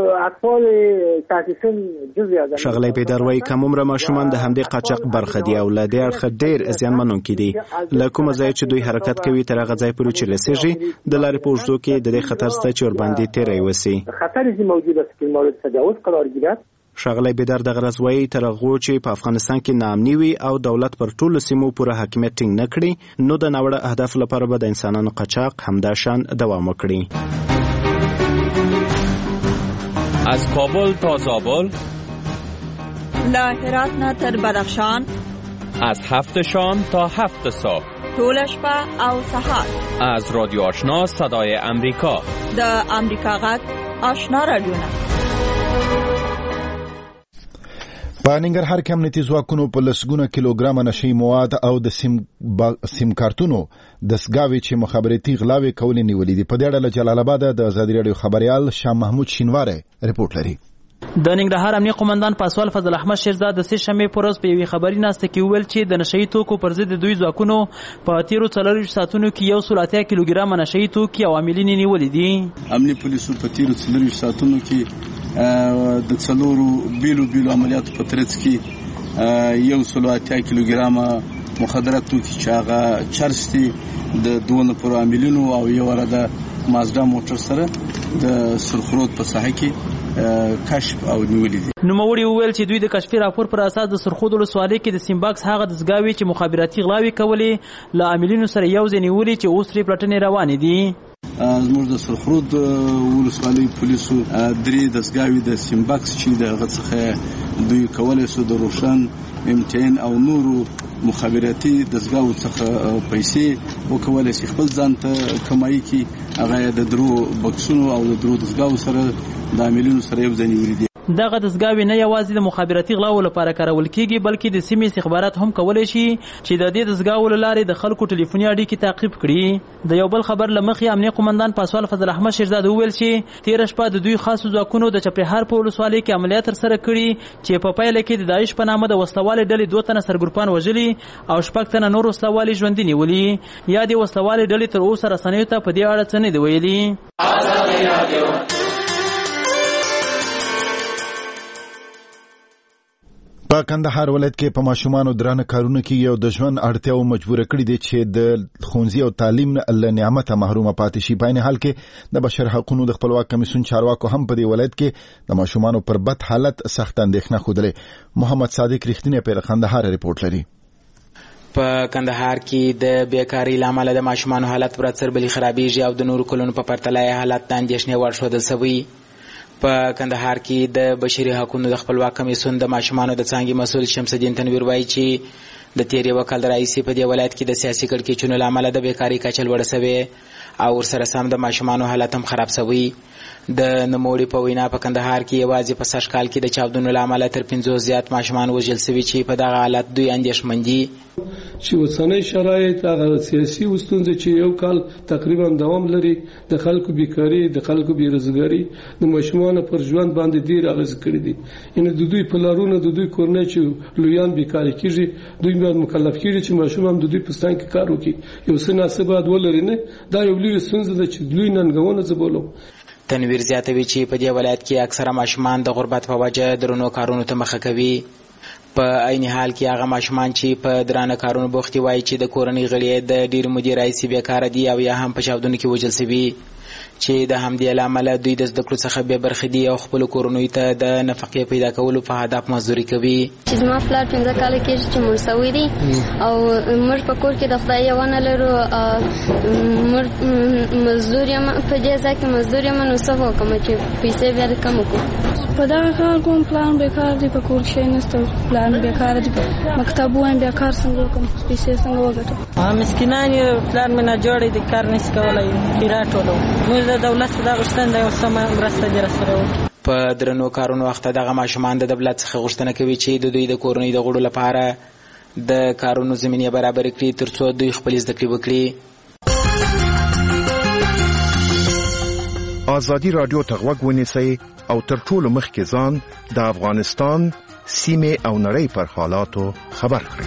ښاغلی بیدار وایي کومره ماشومان د همدې قاچاق برخه دي او له دې اړخه ډېر زیانمنونکي دي. له کومه ځایه چې دوی حرکت کوي تر هغه ځای پورې چې رسېږي د لارې په اوږدو کې د دې خطر شته چې ورباندې تیری وسي. تجاوز قرار گیرد. ښاغلی بیدار دغه راز وایي تر هغو چې په افغانستان کې ناامني وي او دولت پر ټولو سیمو پوره حاکمیت ټینګ نه کړي نو د ناوړه اهدافو لپاره به د انسانانو قاچاق همداشان دوام وکړي. از کابل تا زابل، له هرات نه تر بدخشان، از هفت شام تا هفت صبح، طول شپه او سهار، از رادیو آشنا صدای امریکا، د امریکا غږ آشنا رادیوونه. په ننګرهار کې امنیتي ځواکونو په لسګونه کیلوګرام نشي مواد او د سیم با... سیم کارتونو دستګاوې چې مخابراتي غلاوې کولې نیولې دي. په دې اړه له جلال آباد د ازادي راډیو خبريال شاه محمود شینواره رپورټ لري. د ننګرهار امنیه قومندان پاسوال فضل احمد شیرزاد د سه شنبې په ورځ په یوې خبري ناسته کې وویل چې د نشهیي توکو پر ضد دوی ځواکونو په تیرو څلورویشت ساعتونو کې یو سل اتیا کیلوګرامه نشهیي توکي او عاملین یې نیولي دي. امنیه پولیسو په تیرو څلورویشت ساعتونو کې د څلورو بیلو بیلو عملیاتو په ترڅ کې یو سل اتیا کیلوګرامه مخدره توکي چې هغه چرس دي د دوه نفرو عاملینو او یو ورده مازدا موټر سره د سرخرود په ساحه کې کشف او نیولې دي. نوموړي وویل چې دوی د کشفي راپور پر اساس د سرخود ولسوالۍ کې د سیمباکس هغه دستګاوې چې مخابراتي غلاوې کولې له عاملینو سره یو ځای نیولې چې اوس ترې پلټنې روانې دي. زموږ د سرخود ولسوالۍ پولیسو درې دستګاوې د سیمباکس چې د هغه څخه دوی کولای شو د روشن امتحان او نورو مخابراتي دستګاوو څخه پیسې وکولای شي خپل ځان ته کمایي کې هغه د درو بکسونو او د درو دستګاوو سره د عاملینو سره یو ځای نیولې دي. دغه دستګاوې نه یوازې د مخابراتي غلاو لپاره کارول کیږي بلکې د سیمې استخبارات هم کولای شي چې د دې دستګاو له لارې د خلکو ټلیفوني اړیکې تعقیب کړي. د یو بل خبر له مخې امنیه قومندان پاسوال فضل احمد شیرزاد وویل چې تېره شپه د دوی خاصو ځواکونو د چپرهار په ولسوالۍ کې عملیات ترسره کړي چې په پایله کې د داعش په نامه د وسلوالې ډلې دوه تنه سرګروپان وژلي او شپږ تنه نور وسلوالې ژوندي نیولي. یا د وسلوالې ډلې تر اوسه رسنیو ته په دې اړه څه نه دي ویلي. په کندهار ولایت کې په ماشومانو درانه کارونه کې یو د ژوند اړتیاو مجبور کړي دي چې د ښوونځي او تعلیم له نعمته محرومه پاتې شي. په عین حال کې د بشر حقوقو د خپلواک کمیسیون چارواکو هم په دې ولایت کې د ماشومانو پر بد حالت سخت اندېښنه ښودلې. محمد صادق رښتینی پر کندهار رپورټ لري. په کندهار کې د بیکاری لامل د ماشومانو حالت پر اثر بلی خرابېږي او د نورو کلونو په پرتله حالت د اندېښنې وړ ښودل شوی. په کندهار کې د بشري حقوقو د خپلواک کمیسیون د ماشومانو د څانګې مسؤل شمس الدین تنویر وایي چې د تیر یو کال راهیسې په دې ولایت کې د سیاسي کړکېچونو له امله د بیکارۍ کچه لوړه شوې او ورسره سم د ماشومانو حالت هم خراب شوی. د نوموړي په وینا په کندهار کې یوازې په سږ کال کې د چاودنو له امله تر پنځوس زیات ماشومان وژل شوي چې په دغه حالت دوی اندېښمن دي. چې اوسنۍ شرایط هغه سیاسي ستونزې چې یو کال تقریبا دوام لري د خلکو بیکاري د خلکو بیروزګاري د ماشومانو پر ژوند باندې ډیر اغېز کړی دي. ان د دوی په لارونو د دوی کورنۍ چې لویان بیکاري کیږي دوی باید مکلف کیږي چې ماشوم هم د دوی په ستان کې کار وکړي. یو څه ناسبات ولري نه دا یو لوی ستونزه ده چې دوی ننګونه زبولو. تنویر زیاتوي چې په دې ولایت کې اکثره ماشومان د غربت په وجه درنو کارونو ته مخه کوي. په عین حال کې هغه ماشومان چې په درانه کارونو بوختي وایي چې د کورنۍ غړي د ډیر مدیر رئیس بیکاره دي او یا هم په چاودنو کې وژل شوي چې د همدې له امله دوی د زده کړو څخه بې برخې دي او خپلو کورنیو ته د نفقې پیدا کولو په هدف مزدوري کوي. چې زما پلار پنځه کاله کېږي چې مړ شوی دی او موږ په کور کې د خدای یوه نه لرو. موږ مزدور یم په دې ځای کې مزدور یم نو څه وکړم چې پیسې بیا د کم وکړو. په دغه کار کوم پلان بیکار دی په کور کې شی نشته پلان بیکار دی مکتب وایم بیا کار څنګه وکړم پیسې څنګه وګټم. مسکینان یې پلان مې نه جوړی دی کار نشي کولی خیرا ټولو موږ د دولت څخه دا غوښتنه ده یو څه مرسته دې راسره وکړي. په درنو کارونو وخته دغه ماشومان د دولت څخه غوښتنه کوي چې د دوی د کورنۍ د غړو لپاره د کارونو زمینې برابر کړي تر څو دوی خپلې زده کړې وکړي. ازادي رادیو ته غوږ ونیسئ او تر ټولو مخکې ځان د افغانستان سیمه او نړۍ پر حالاتو خبر کړئ.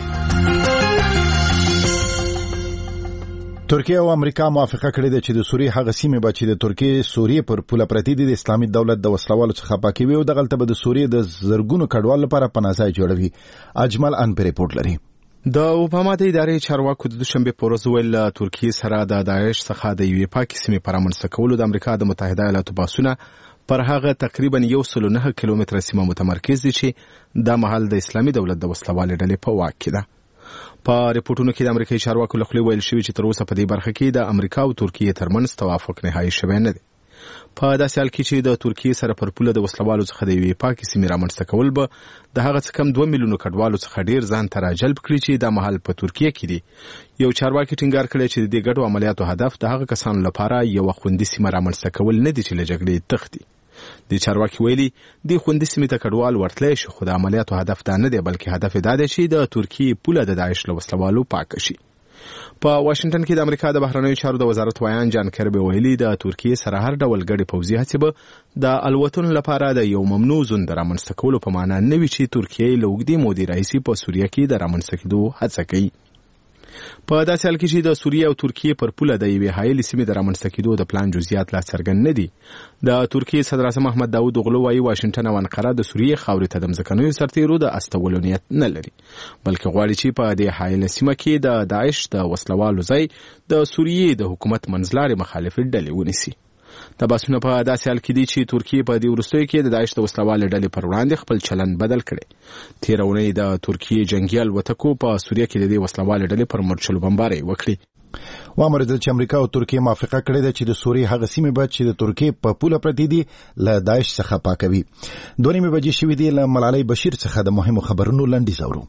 ترکیه او امریکا موافقه کړې ده چې د سوریې هغه سیمې به چې د ترکیه سوریې پر پوله پرتې دي د اسلامي دولت د وسلوالو څخه پاکوي او دغلته به د سوریې د زرګونو کډوالو لپاره پناه ځای جوړوي. اجمل ان پر ریپورت لري. د اوباما د ادارې چارواکو د دوشنبه په ورځ ویل ترکیه سره د داعش څخه د یوې پاکې سیمې پر منځ کولو د امریکا د متحده ایالاتو باسونه پر هغه تقریبا یو سل و نه کیلومتره سیمه متمرکز دي چې د محل د اسلامي دولت د وسلوالې ډلې په واک کې ده. په ریپورتونو کې د امریکایي چارواکو لخوا ویل شوی چې تر اوسه په دې برخه کې د امریکا او ترکیه ترمنځ توافق نهایی شوی نه دی. په داسې حال کې چې د ترکیه سره پر پوله د وسلوالو څخه د یوې پاکې سیمې رامنځته کول به د هغه څه کم دوه میلیونو کډوالو څخه ډیر ځان ته راجلب کړي چې د محل په ترکیه کې دي. یو چارواکي ټینګار کړی چې د دې ګډو عملیاتو هدف د هغه کسانو لپاره یو خوندي سیمه رامنځته کول نه دي چې له جګړې تښتي. د چارواکي ویلي د خوندي سیمې ته کډوال ورتلای شي، خو د عملیاتو هدف دا نه دی بلکې هدف دا دی چې د ترکیه پوله د داعش له وسلوالو پاک شي. په واشنگټن کې د امریکا د بهرنیو چارو د وزارت وایان جان کربي ویلي د ترکیه سره هر ډول ګډې پوځي هڅې به د الوتنو لپاره د یو ممنوع زون د رامنځته کولو په معنا نه وي چې ترکیه له اوږدې مودې راهیسې په سوریه کې د رامنځته کېدو هڅه کوي. په داسې حال کې چې د سوریه او ترکیه پر پوله د یوې حایلې سیمې د رامنځته کېدو د پلان جزئیات لا څرګند نه دي. د ترکیه صدر اعظم احمد داود اوغلو وايي واشنګټن او انقره د سوریه خاورې ته د ځمکنیو سرتیرو د استولو نیت نه لري، بلکې غواړي چې په دې حایله سیمه کې د داعش د وسلوالو ځای د سوریه د حکومت منځلارې مخالفت ډلې ونیسي. د باسونه په داسې حال کې دي چې ترکیه په دې وروستیو کې د داعش د وسلوالې ډلې پر وړاندې خپل چلند بدل کړي. تېره اونۍ د ترکیه جنګي الوتکو په سوریه کې د دې وسلوالې ډلې پر مرچلو بمبارۍ وکړي. وامرېدل چې امریکا او ترکیه موافقه کړې ده چې د سوریې هغه سیمې به چې د ترکیه په پوله پرتې دي له داعش څخه پاکوي. دوه نیمې بجې شوې دي. له ملالۍ بشیر څخه د مهمو خبرونو لنډیز اورو.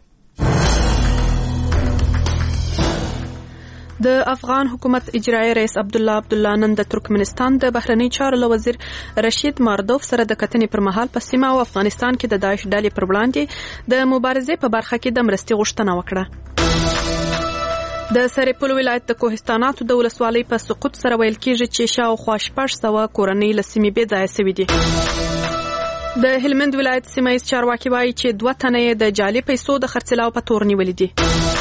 د افغان حکومت اجرایي رئیس عبدالله عبدالله نن د ترکمنستان د بهرنی چارو له وزیر رشید ماردوف سره د کتنې پر مهال په سیمه او افغانستان کې د داعش ډلې پر وړاندې د مبارزې په برخه کې د مرستې غوښتنه وکړه. د سرپل ولایت د کوهستاناتو د ولسوالۍ په سقوط سره ویل کېږي چې شاوخوا شپږ سوه کورنۍ له سیمې بې ځایه شوي دي. د هلمند ولایت سیمه ییز چارواکي وایي چې دوه تنه یې د جعلي پیسو د خرڅلاو په تور نیولي دي.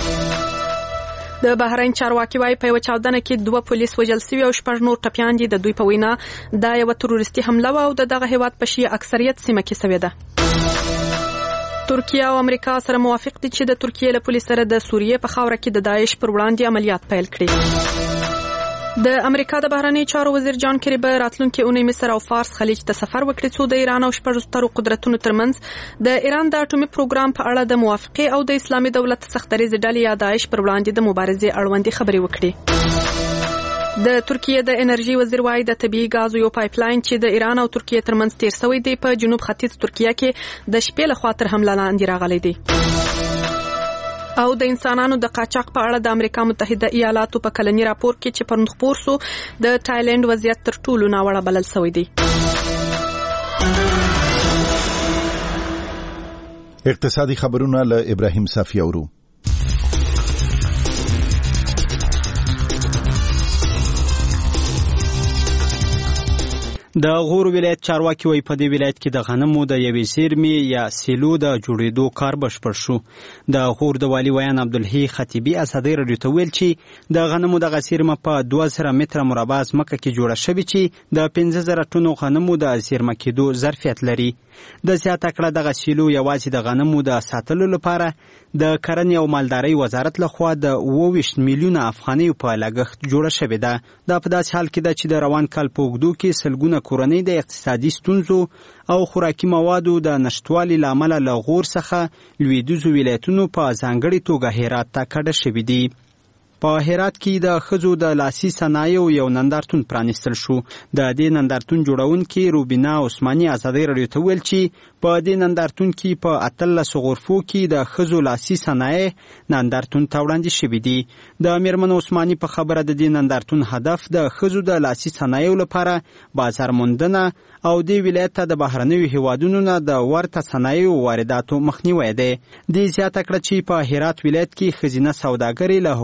د بحرین چارواکي وایي په یو چاودنه کې دوه پولیس وژل شوي او شپږ نور ټپیان دي. د دوی په وینا دا یو تروریستي حمله و او د دغه هیواد په شیعه اکثریت سیمه کې شوې ده. ترکیه او امریکا سره موافق دي چې د ترکیه له پولیس سره د سوریې په خاوره کې د داعش پر وړاندې عملیات پیل کړي. د امریکا د بهرنی چارو وزیر جان کری به راتلونکي اونۍ مصر او فارس خلیج ته سفر وکړي څو د ایران او شپږ سترو قدرتونو ترمنځ د ایران د اټومي پروګرام په اړه د موافقه او د اسلامي دولت سختدریز ډلې یا داعش پر وړاندې د مبارزې اړوندې خبرې وکړي. د ترکیه د انرژي وزیر وايي د طبيعي غازو یو پایپ لاین چې د ایران او ترکیه ترمنځ تیر شوی دی په جنوب ختیځ ترکیه کې د شپې له خوا تر حمله لاندې راغلی دی. او د انسانانو د قاچاق په اړه د امریکا متحده ایالاتو په کلنی راپور کې چې پرند خپور سو د تایلند وضعیت تر ټولو ناوړه بلل شوی دی. اقتصادي خبرونه له ابراهیم صافی اورو. د غور ولایت چارواکي وایي په دې ولایت کې د غنمو د یوې زیرمې یا سیلو د جوړېدو کار بشپړ شو. د غور د والي ویان عبدالحی خطیبي ازادي رادیو ته ویل چې د غنمو دغه زیرمه په دوه زره متره مربع ځمکه کې جوړه شوې چې د پنځه زره ټنو غنمو د زیرمه کېدو ظرفیت لري. د زیاته کړه دغه سیلو یوازې د غنمو د ساتلو لپاره د کرنې او مالدارۍ وزارت لخوا د اوه ویشت میلیونه افغانیو په لګښت جوړه شوې ده. دا په داسې حال کې ده چې د روان کال په اوږدو کې سلګونه کورنۍ د اقتصادي ستونزو او خوراکي موادو د نشټوالي له امله له غور څخه لویدیځو ولایتونو په ځانګړې توګه هرات ته کډه شوي دي. په هرات کې د ښځو د لاسي صنایعو یو نندارتون پرانیستل شو. د دې نندارتون جوړونکي روبینا عثماني ازادي رادیو ته ویل چې په دې نندارتون کې په اتلسو غرفو کې د ښځو لاسي صنایع نندارتون ته وړاندې شوي دي. د میرمن عثماني په خبره د دې نندارتون هدف د ښځو د لاسي صنایعو لپاره بازار موندنه او دې ولایت ته د بهرنیو هیوادونو نه د ورته صنایعو وارداتو مخنیوی دی. دې زیاته کړه چې په هرات ولایت کې ښځینه سوداګرې له حکومت نه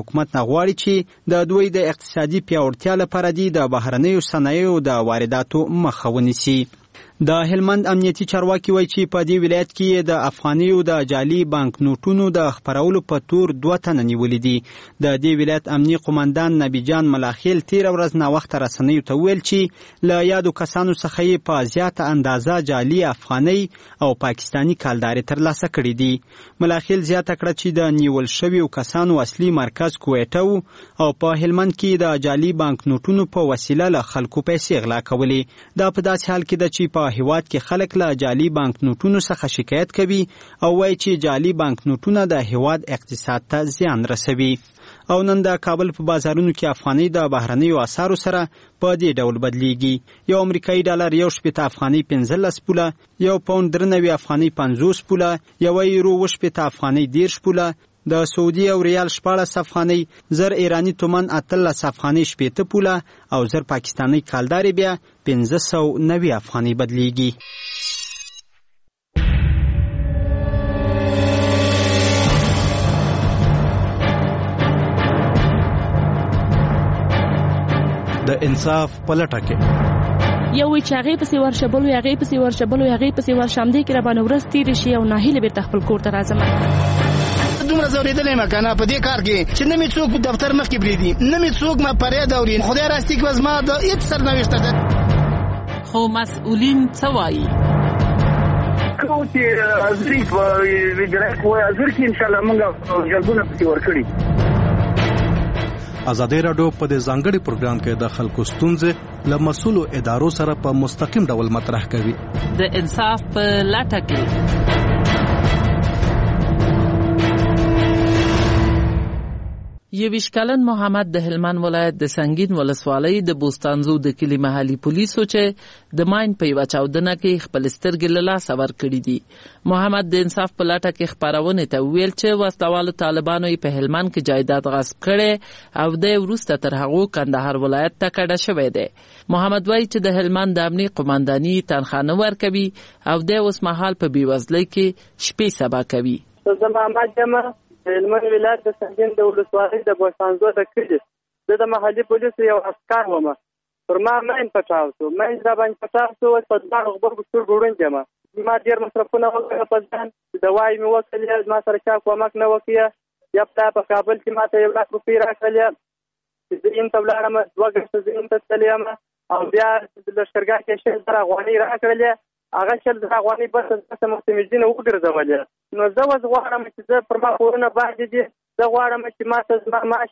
غواړي چې د دوی د اقتصادي پیاوړتیا لپاره دي د بهرنیو صنایعو د وارداتو مخه ونیسي. د هلمند امنیتي چارواکي وایي چې په دې ولایت کې د افغانیو د جعلي بانک نوټونو د خپرولو په تور دوه تنه نیولي دي. د دې ولایت امنیي قومندان نبی جان ملاخیل تیره ورځ ناوخته رسنیو ته ویل چې له یادو کسانو څخه یې په زیاته اندازه جعلي افغاني او پاکستاني کالدارې ترلاسه کړي دي. ملاخیل زیاته کړه چې د نیول شویو کسانو اصلي مرکز کویټه او په هلمند کې د جعلي بانک نوټونو په وسیله له خلکو پیسې غلا کولې. دا په داسې حال کې ده چې په هیواد کې خلک له جعلي بانک نوټونو څخه شکایت کوي او وایي چې جعلي بانک نوټونه د هیواد اقتصاد ته زیان رسوي. او نن د کابل په بازارونو کې افغاني د بهرنیو اسعارو سره په دې ډول بدلیږي. یو امریکایي ډالر یو شپېته افغاني پنځلس پوله، یو پاونډ درې نوي افغاني پنځوس پوله، یو یورو اووه شپېته افغاني دېرش پوله، د سعودي او ریال شپاړس افغاني، زر ایراني تومن اتلس افغاني شپېته پوله او زر پاکستاني کالدارې بیا پنځه سوه نوي افغاني بدلیږي. د انصاف پلټه کې یو وی چې هغه پسې ورشبلو هغه پسې ورشبلو هغه پسې ورشم دې کې را باندې ورځ تیر شي او ناهیله به خپل کور ته راځم. دومره زوریدلې ما کنه په دې کار کې چې نه می څوک دفتر مخ کې بریدي، نه می څوک ما پرې دوري. خدای راستي کې وزما د هیڅ سرنوشت ده. خو مسؤلین څه وایي؟ کوم چې ازري په ویډرک وای ازر کې ان شاء الله موږ جلبونه پسې ورکړي. ازادي راډیو په دې ځانګړي پروګرام کې د خلکو ستونزې له مسؤلو ادارو سره په مستقیم ډول مطرح کوي. د انصاف په لټه کې یویش کلن محمد د هلمند ولایت د سنگین ولسوالۍ د بوستانزو د کلی محلي پولیسو چې د ماین په یوه چاودنه کې خپل سترګې له لاسه ورکړي دي. محمد د انصاف په لټه کې خپرونې ته وویل چې وسلوالو طالبانو یې په هلمند کې جایداد غصب کړی او دی وروسته تر هغو کندهار ولایت ته کډه شوی دی. محمد وایي چې د هلمند د امني قومنداني تنخواه نه ورکوي او دی اوس مهال په بېوزلۍ کې شپې سبا کوي. هلمند ولایت د سنگین د ولسوالۍ د بوستانزو د کلي زه د محلي پولیسو یو عسکر وم. پر ما ماین پټاو شو، ماین را باندې پټاو شو، په دواړو غبرګو سترګو ړوند یم. ما ډېر مصرفونه وکړل په ځان، دوايي مې وکړلې، ما سره چا کومک نه وکړ. یا په کابل کې ما ته یو لاک روپۍ راکړلې چې زه هند ته ولاړم، دوه ګټه زه هند ته تللی یم او بیا د لښکرګاه کې شل زره افغانۍ راکړلې. هغه شل زره افغانۍ بس داسې معتمدینه وګرځولې. نو زه اوس غواړم چې زه پر ما کورونه باندې دي، زه غواړم چې ما ته زما معاش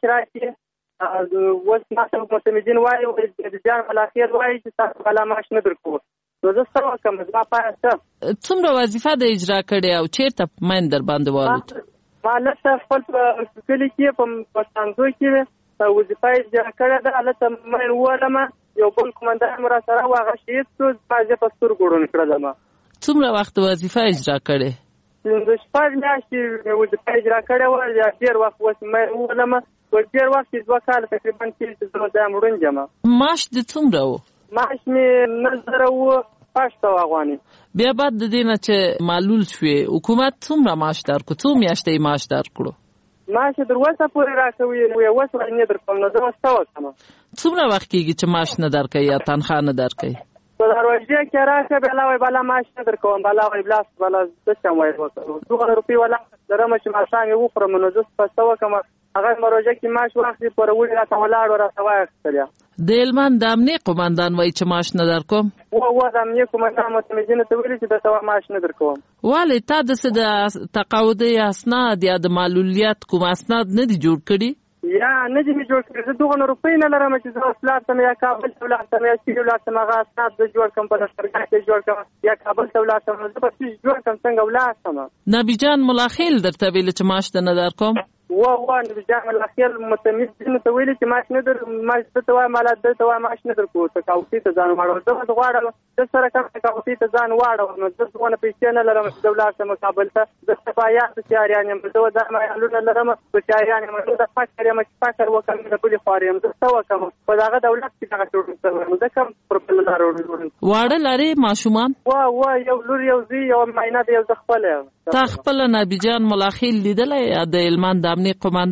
راشي. اوس ما ته معتمدین وایي د جان ملاخیر وایي چې تاسو بلا معاش نه درکوو. نو زه څه وکړم؟ زما پایه څه؟ څومره وظیفه د اجرا کړې او چېرته ماین در باندې والوت؟ ما هلته خپل په کلي کې په بوستانزو کې وظیفه اجرا کړې ده. هلته ماین ووهلم، یو بل قومندان مې را سره و، هغه شهید شو، زما زه په سترګو ړوند کړلم. څومره وخت وظیفه اجرا کړې؟ د شپږ میاشتې وظیفه اجرا کړې وه. یا ډېر وخت اوس مې ووهلم، په ډېر وخت کې دوه کاله تقریبا کېږي چې زه دا ړوند یم. معاش د څومره و؟ معاش مې نهه زره و شپږ سوه افغانۍ. بیا بعد د دې نه چې معلول شوې حکومت څومره معاش درکړو؟ څو میاشتې معاش درکړو؟ معاش تر اوسه پورې راکوي، اوس ورته نه درکوم. نو زه اوس څه وکړم؟ څومره وخت کېږي چې معاش نه درکوي یا تنخواه نه درکوي؟ په دروازې کې راشه بلا وای بلا معاش نه درکوم، بلا وای بلاس بلا څه چم وای وکړو. دوه روپۍ ولا درم چې ماشام یې وخورم. نو زه څه څه وکړم؟ هغه مروجه کې معاش واخلي، پر وړي راته ولاړ راته واخیستل. د هلمند د امني قومندان وایي چې معاش نه درکوم. و و د امني قومندان معتمدینو ته ویلي چې درته معاش نه درکوم. ولې تا داسې د تقاعدي اسناد یا د معلولیت کوم اسناد نه دي جوړ کړي؟ یا نه دي مې جوړ کړي. زه دوغه روپۍ نه لرم چې زه اوس لاړ شم یا کابل ته ولاړ شم یا سیمې ولاړ شم، هغه اسناد زه جوړ کړم، په لښکرګاه کې جوړ کړم یا کابل ته ولاړ شم. زه به څه جوړ کړم، څنګه ولاړ شم؟ نبي جان ملاخیل درته ویلي چې معاش ته نه درکوم؟ و و نبي جان ملاخیل معتمدینو ته ویلي چې معاش نه در معاش ته وایم، مالا دلته وایم معاش نه درکوو، تقاعدي ته ځان واړوه. زه به غواړم زه سره کوم تقاعدي ته ځان واړوم. نو زه څومره پیسې نه لرم چې زه ولاړ شم کابل ته. زه صفایات بچاریان یم، زه دا معلومه لرم بچاریان یم، زه د فکر یم چې فکر وکړم د بلې خوارې یم. زه څه وکړم؟ په دغه دولت کې دغه ټول زه کوم پر بل لاره وړم. واړه لرې ماشومان؟ وا وا یو لور یو زوی یو معاینه دی، یو زه خپله یم. تا خپله نبي جان ملاخیل لیدلی د هلمند د امني قومندان؟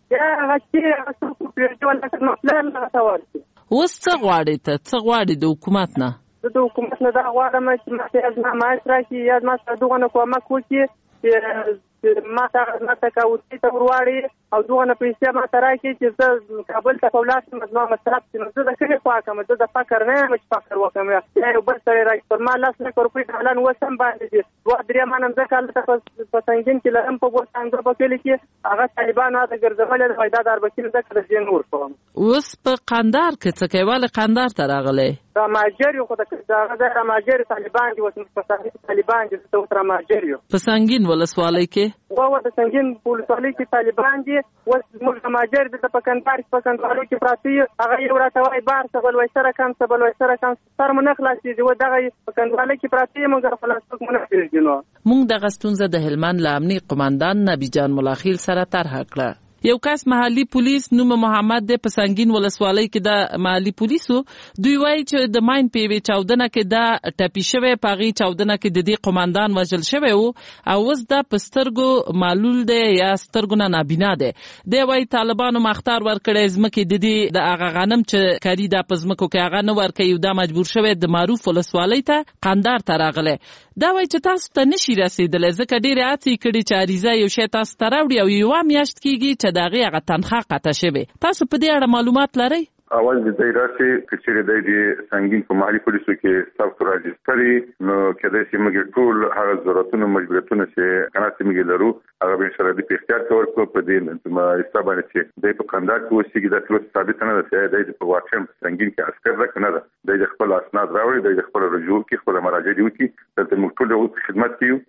یا هغه چې هغه څوک پیژني ولا څه مسله نه تاوري. اوس څه غواړي ته څه غواړي د حکومت نه؟ زه د حکومت نه دا غواړم چې ما ته معاش راشي یا ما سره دغه کومک وکړي چې ما ته ما ته کاوتی ته ورواړي او دغه پیسې ما ته راکړي چې زه کابل ته ولاړ شم زما مصرف چې زه د کلی خوا کوم زه د فقر نه یم چې فقر وکړم یا یو بل سړی راکړي پر ما لاس لکه روپۍ حالان وسم باندې دي دوه درې مانم زه کال ته په سنګین کې لرم په ګوتانګ په کلی کې هغه طالبانو ته ګرځولې د فایده دار بکیل زه کړه چې نور کوم. اوس په قندار کې څه کوي ولې قندار ته راغلی؟ دا ماجر یو خو دا هغه ماجر طالبان دي اوس په طالبان دي ته تر ماجر یو په سنگین ولسوالۍ کې و و د سنگین ولسوالۍ کې طالبان دي اوس موږ ماجر د په کندهار په کندهار کې پراتی هغه یو راته وای بار څه بل وای سره کم څه بل وای سره کم سر مون خلاصي دی و دغه په کندهار کې پراتی موږ خلاص مون پیژنو. موږ د غستونزه د هلمند لامني قومندان نبی جان ملاخیل سره طرح کړه. یو کس محلي پولیس نوم محمد د پسنګین ولسوالۍ کې د محلي پولیسو دوی وایي چې د ماین پیوي چاودنه کې د ټپي شوی پاغي چاودنه کې د دې قومندان وژل شوی او اوس د پسترګو معلول دی یا سترګو نه نابینا دی. دی وایي طالبانو مختار ورکړی ځمکې د دې د هغه غنم چې کاري د پزمکو کې هغه نه ورکوي دا مجبور شوی د معروف ولسوالۍ ته قندار ته راغلی. دا وایي چې تاسو ته نشي رسیدلی ځکه ډېرې هڅې کړي چې عریضه یو شی تاسو ته راوړي او یوه میاشت کېږي چې د هغې هغه تنخوا قطع شوې. تاسو په دې اړه معلومات لرئ؟ اول د دې راسي چې چیرې د سنگین په محلي پولیسو کې ثبت راځي نو کله چې موږ ټول هغه ضرورتونه مجبوریتونه چې کنه چې موږ لرو هغه به شر د اختیار کول کو په دې ما حساب چې د په قندار کې وسیږي د ټول ثابت نه ده چې د په واقع سنگین کې عسكر راکنه ده د خپل اسناد راوړي د خپل رجوع کې خپل مراجعه دي وکي د موږ ټول خدمت کوي.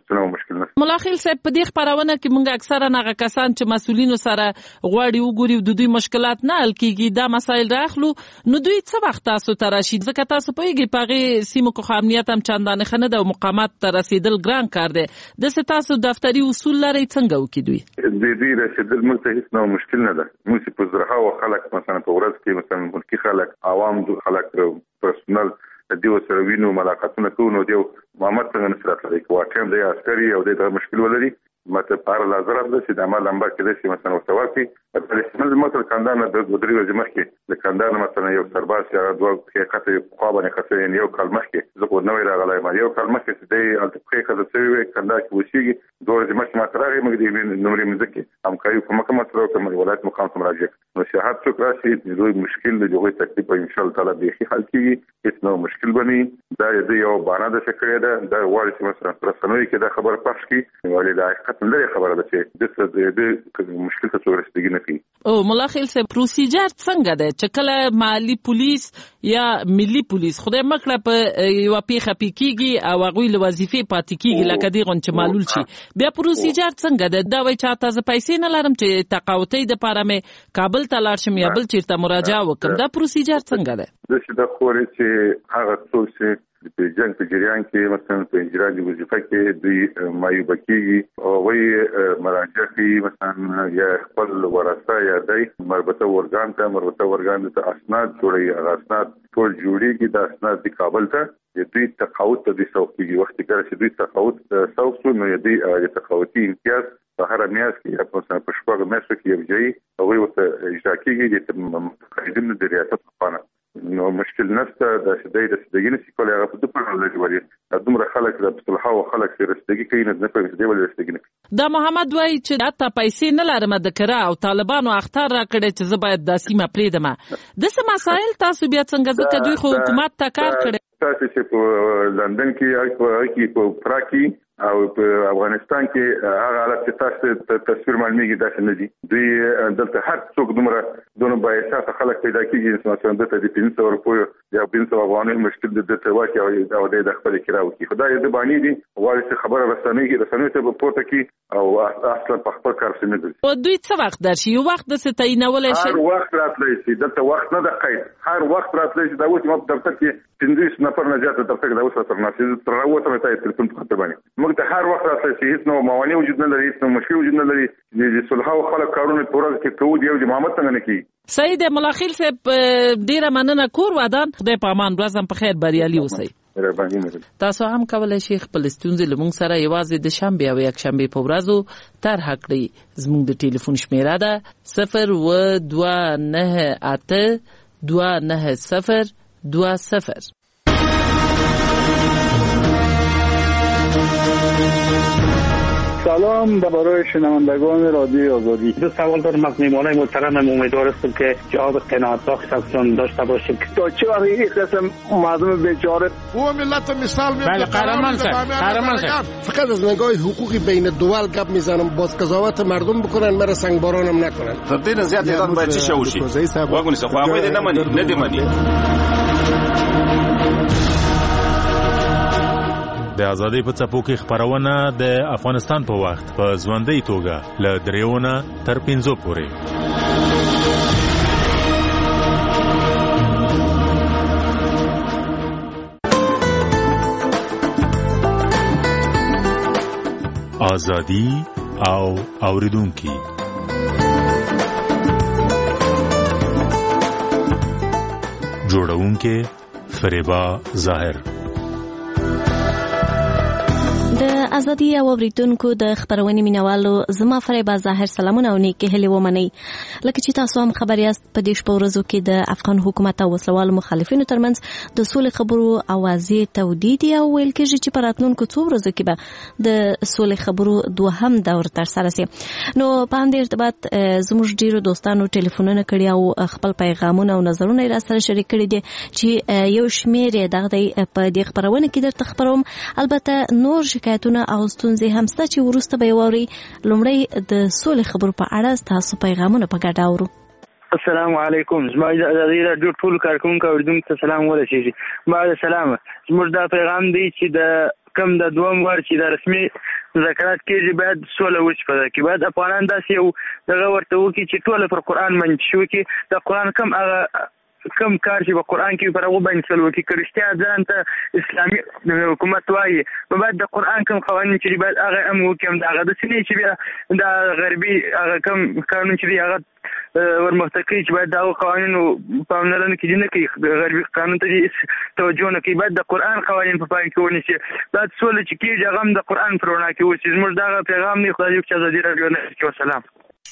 ملاخیل صاحب په دې خبرونه کې موږ اکثرا هغه کسان چې مسولینو سره غواړي وګوري د دوی مشکلات نه حل کیږي دا مسایل راخلو نو دوی څه وخت تاسو ته راشي ځکه تاسو پوهیږئ په هغې سیمو کې خو امنیت هم چندانې ښه نه ده او مقامات ته رسېدل ګران کار دی. داسې تاسو دفتري اصول لرئ څنګه وکړي دوی؟ د دې رسېدل موږ ته هېڅ نوع مشکل نه ده. موږ چې په زرهاوو خلک مثلا په ورځ کې مثلا ملکي خلک عوام خلک پرسونل دیو سره وینو ملاقاتونه کوو نو دیو محمد څنګه نصرت لري کوه ټیم دی عسکري او د مشکل ولري مته پار لازم ده چې د عمل لمبا کې د مثلا وسواسي په استعمال متر کاندان د درې ورځې مخکې د کاندان مثلا یو سرباز یا دوه حقیقت خو باندې خسرین یو کال مخکې زه خو نو راغلی ما یو کال مخکې چې د الټفقې کده سوي کاندان کې وشيږي دوه ورځې مخکې ما ترغه موږ د نمرې مزکه همکاري کومه کومه تر کومه ولایت مقام ته مراجعه نو شهادت څوک راشي د دوی مشکل د جوړې تکلیف ان شاء الله تعالی به حل کیږي هیڅ نو مشکل بني دا یو باندې د شکرې ده دا وایي چې مثلا پرسنوي کې دا خبر پښ کی ولې دا حقیقت لري خبره ده چې د دې مشکل ته څو رسیدګي نه کوي. او ملاخیل سے پروسیجر څنګه ده چې کله محلي پولیس یا ملي پولیس خدای مکړه په یو پیخه پیکيږي او هغه له وظیفې پاتې کیږي لکه دی غون چې معلول شي بیا پروسیجر څنګه ده دا وایي چې تاسو پیسې نه لرم چې تقاوتي د پاره مې کابل ته لاړ شم یا بل چیرته مراجعه وکړم دا پروسیجر څنګه ده؟ د څه د خوري چې هغه څوک چې په جنگ په جریان کې مثلا په اجرا د وظیفه کې دوی مایوب کیږي او وی مراجعه کوي مثلا یا خپل ورثه یا دای مربوطه ورګان ته مربوطه ورګان ته اسناد جوړي هغه اسناد ټول جوړيږي د اسناد د کابل ته د دوی تقاوت د سوق کیږي وخت کې چې دوی تقاوت سوق شو نو د تقاوتي امتیاز په هر میاشت کې مثلا په شپږ میاشتو کې یو ځای او وي ورته اجرا کیږي د متقاعدینو د ریاست په نو مشکل نشته د شدې د سدګینې سیکول هغه په دوه ډول لري دومره خلک د صلح او خلک سره رسېږي کوي نه په دې ول رسېږي. دا محمد وایي چې حتی پیسې نه لرم د کرا او طالبانو اختار را کړی چې زه باید د سیمه پریدم د څه مسایل تاسو بیا څنګه ځکه دوی خو حکومت ته کار کړی تاسو چې په لندن کې په پراکی او په افغانستان کې هغه حالت چې تاسو تصویر معلومیږي دا نه دي دوی دلته هر څوک دومره دونه با احساس خلک پیدا کیږي مثلا د دې پنځه سوه روپیو یا پنځه سوه افغانۍ مشکل د دې واکه او د خپل کراو کې خدای دې باندې دي وایي چې خبره رسنۍ رسنۍ ته په پورته کې او اصلا په خپل کار سمې دي او دوی څه وخت درشي یو وخت د ستاینول شي هر وخت راتلی شي دلته وخت نه د قید هر وخت راتلی شي دا اوس ما په دفتر کې پنځه نفر نه زیات دفتر کې دا اوس تر ناسې تر راوته مې ته تلیفون په خاطر باندې موږ ته هر وخت راتلی شي هیڅ نو موانع وجود نه لري هیڅ نو مشکل وجود نه لري د صلح او خلک کارونه پوره کې کوو دی او د محمد څنګه نه کی سید ملاخیل صاحب ډیره مننه کور ودان خدای په امان ورځم په خیر بریالي اوسئ. تاسو هم کولای شئ خپل ستونزې له موږ سره یوازې د شنبې او یکشنبې په ورځو طرحه کړئ. زموږ د ټلیفون شمیره ده صفر اووه دوه نهه اته دوه نهه صفر دوه صفر. سلام برای شنوندگان رادیو آزادی. دو سوال دارم از میهمانان محترمم. امیدوار هستم که جواب قناعت بخشتون داشته باشیم. تا چه وقت این قسم مردم بیچاره او ملت مثال میاد. بله قهرمان شد. قهرمان شد. فقط از نگاه حقوقی بین دول گپ میزنم. باز قضاوت مردم بکنن، مرا سنگبارانم نکنن. تر دې نه زیات ایران باید چی شوشي. واګونی څه خو هغه دې نه مني، نه دې مني. د ازادۍ په څپو کې خبرونه د افغانستان په وخت په ژوندۍ توګه له دریونه تر پنځو پورې. ازادي او اوریدونکي جوړونکي فریبا ظاهر. د ازادي او اوریدونکو د خبرونې مینوالو زما فریبا ظاهر سلامونه او نیکې هیلې ومنئ. لکه چې تاسو هم خبر یاست په دې شپو ورځو کې د افغان حکومت او وسلوالو مخالفینو ترمنځ د سولې خبرو اوازې تودې دي او ویل کېږي چې په راتلونکو څو ورځو کې به د سولې خبرو دوهم دور ترسره شي. نو په همدې ارتباط زموږ ډیرو دوستانو ټلیفونونه کړي او خپل پیغامونه او نظرونه یې راسره شریک کړي دي چې یو شمېر یې دغه دی په دې خبرونه کې درته خبروم. البته نور شکایتونه او ستونزې هم شته چې وروسته به یې واورئ. لومړی د سولې خبرو په اړه ستاسو پیغامونه په ګډه اورو. السلام علیکم. زما د ازادي راډیو ټول کارکونکو او اوریدونکو ته سلام ورسیږي. بعد سلام زموږ دا پیغام دی چې د کم د دوم ور چې د رسمي مذاکرات کېږي باید سوله وشي. په کې باید افغانان داسې یو دغه ورته وکړي چې ټول پر قرآن باندې شي وکړي. د قرآن کم هغه کم کار چې په قرآن کې پر هغه باندې سلو کې کرشتیا ځان ته اسلامي حکومت وایي. نو باید د قرآن کم قوانین چې باید هغه هم وکړي. هم د هغه داسې نه چې بیا د غربي هغه کم قانون چې دی هغه ورمختکي چې باید د هغو قوانینو پاملرنه کې نه کوي، غربي قانون ته توجه نه کوي. باید د قرآن قوانین په پام کې ونیسي. باید سوله چې کېږي هغه هم د قرآن په رڼا کې وشي. زموږ دغه پیغام دی. خدای دې چې ازادي راډیو نه وسلام.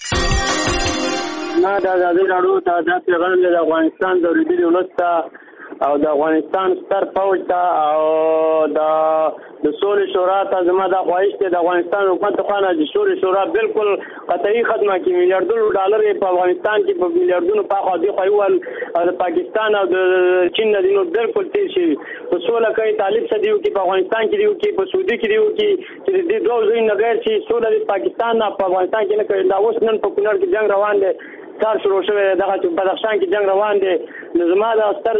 ما د ازادي راډیو ته دا پیغام دی د افغانستان د اوریدلي ولس ته او د افغانستان ستر فوج ته او د د سولې شورا ته زما دا خواهش دی د افغانستان حکومت خوا نه د سولې شورا بالکل قطعي ختمه کړي. میلیارډونو ډالر په افغانستان کې په میلیارډونو په خوا دی خو یو د پاکستان او د چین نه دینو بالکل تیر شي. په سوله کوي طالب صدیو کې په افغانستان کې دیو کې په سعودي کې دیو کې چې د دوه ځای نه غیر چې سوله د پاکستان نه په افغانستان کې نه کوي. دا اوس نن په کونړ کې جنگ روان دی، کار شروع شوی دغه چې بدخشان کې جنگ روان دی. زما د استر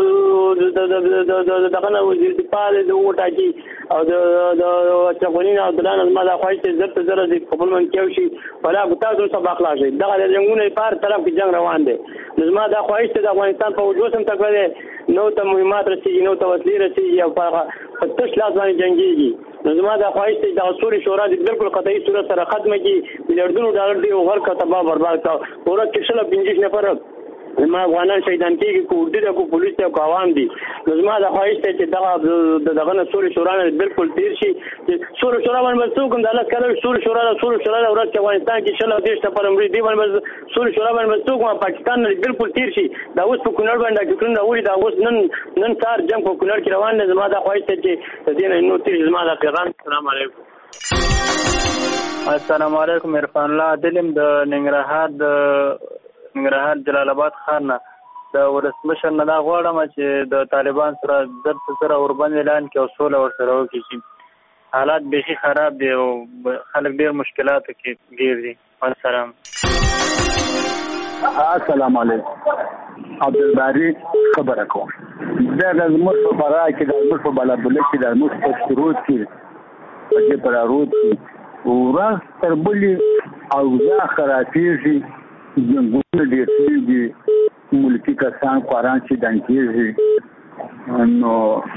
دغه نه وزیر دفاع د وټاکي او د چغونین او دلانه زما د خواهش ته زرت زره د قبول من کېو شي ولا غوتاسو سبا خلاص شي. دغه د جنگونو په طرف کې جنگ روان دی. زما د خواهش ته د افغانستان په وجود سم تکړه نو ته مهمات رسیږي، نو ته وسلې رسیږي او په تش لاس باندې جنگيږي. زما د خواهش ته د سولې شورا د بالکل قطعي صورت سره ختمه کی. میلیارډونو ډالر دی او هر کا تباہ برباد کا پورا کښله پنځه نفر ما افغانان شهیدان کېږي، کو اردو ده، کو پولیس ده، کو عوام دي. زما د خواهش ته چې دغه دغه نه سولې شورا نه بالکل تیر شي. سولې شورا باندې څوک هم د الله کله سولې شورا د سولې شورا د ورځ کې افغانستان کې شل دیش ته پرمړي دی باندې سولې شورا باندې څوک ما پاکستان نه بالکل تیر شي. دا اوس په کونړ باندې کې کړنه وړي. دا اوس نن نن کار جنگ په کونړ کې روان دی. زما د خواهش ته چې د دې نه نو تیر زما د پیغام. السلام علیکم. السلام علیکم. عرفان الله دلم د ننګرهار د ننګرهار جلال آباد ښار نه د ولسمشر نه دا غواړم چې د طالبان سره درد سره اوربند اعلان کړي او سوله ورسره وکړي. حالات بیخي خراب دي او خلک ډېر مشکلاتو کې ګیر دي. السلام السلام علیکم. عبدالباری خبره کوم. دا زموږ په برا کې د زموږ په بلابله کې د زموږ په شروط کې په دې پر اروت کې ورځ تر بلې اوضاع خرابېږي. جنګونه ډېر کېږي، ملکي کسان قرآن چې دن کېږي. نو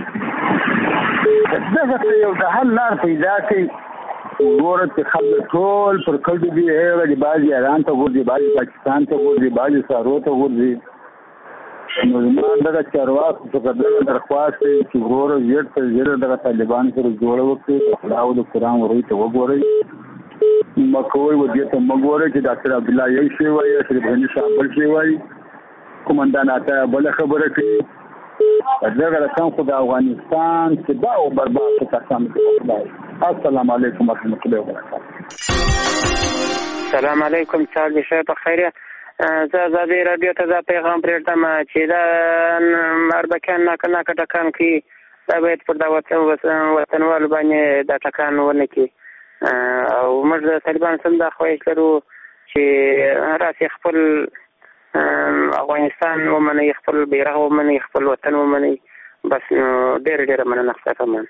دغه یو د حل لار پیدا کړي. ګوره چې خلک ټول پر کډو دي، هغه د بعضې ایران ته غورځي، بعضې پاکستان ته غورځي، بعضې سارو ته غورځي. نو ما دغه چارواکو څخه دغه درخواست چې وروره ژر تر ژره دغه طالبان سره جوړه وکړي د خدای او د قرآن ورور ته وګورئ مکوئ ودې ته مه ګورئ چې ډاکټر عبدالله یو شی وایي اشرف غني صاحب بل شی وایي قومندان عطا بله خبره کوي دغه رقم خو د افغانستان تباه او برباد څه قسم کوي. السلام علیکم ورحمۃ اللہ وبرکاتہ. السلام علیکم چارلی شای په خیریه. زه ازادي رادیو ته دا پیغام پرېږدم چې دا اربکیان ناکه ناکه ټکان کوي دا باید پر دا وطنوالو باندې دا ټکان ونه کړي او موږ د طالبانو سره دا خواهش لرو چې راسې خپل افغانستان ومنئ خپل بیرغ ومنئ خپل وطن ومنئ بس ډېره ډېره مننه ستاسو من.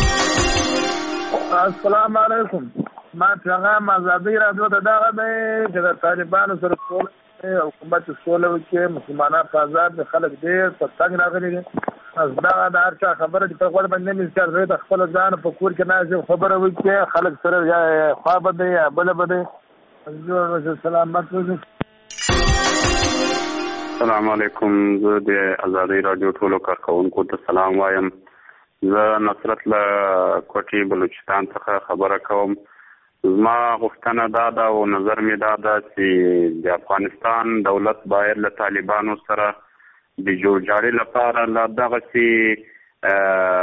السلام علیکم. ما پیغام ازادي رادیو ته دغه دی چې د طالبانو سره ټول حکومت سوله وکړي مسلمانان په آزاد دي خلک ډېر په تنګ راغلي دي دغه د هر چا خبره چې په غوړ باندې مې چې زه د خپل ځان په کور کې ناست خبره وکړي خلک سره یا خوا به دی یا بله به دی. سلامت اوسئ. السلام علیکم. زه د ازادي رادیو ټولو کارکوونکو ته سلام وایم. زه نصرت له کوټې بلوچستان څخه خبره کوم. زما غوښتنه دا ده او نظر مې دا ده چې د افغانستان دولت باید له طالبانو سره د جوړجاړي لپاره له دغسې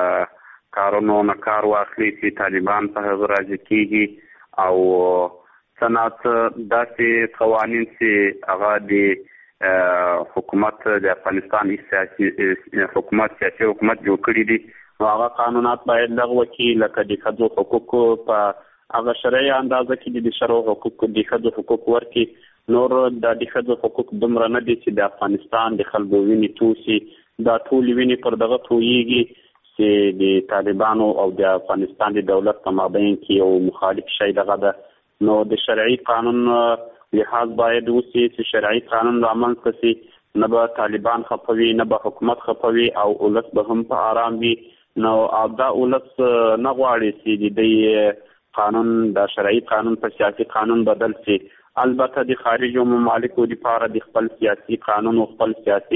کارونو نه کار واخلي چې طالبان په هغه راضي کېږي او څه ناڅه داسې قوانین چې هغه د حکومت د افغانستان سیاسي حکومت سیاسي حکومت جوړ کړي دي نو هغه قانونات باید لغوه کړي لکه د ښځو حقوقو په هغه شرعي اندازه کې د شرعو حقوق د ښځو حقوق ورکړي. نور د ښځو حقوق دومره نه دي چې د افغانستان د خلکو وینې توسي دا ټول وینې پر دغه تویېږي چې د طالبانو او د افغانستان د دولت په مابین کې یو مخالف شی دغه ده. نو د شرعي قانون لحاظ باید وسي چې شرعي قانون رامنځته سي نه به طالبان خپوي نه به حکومت خپوي او ولس به هم په آرام وي. نو او دا ولس نه غواړي چې د دې قانون د شرعي قانون په سیاسي قانون بدل سي. البته د خارجي ممالکو لپاره د خپل سیاسي قانون او خپل سیاسي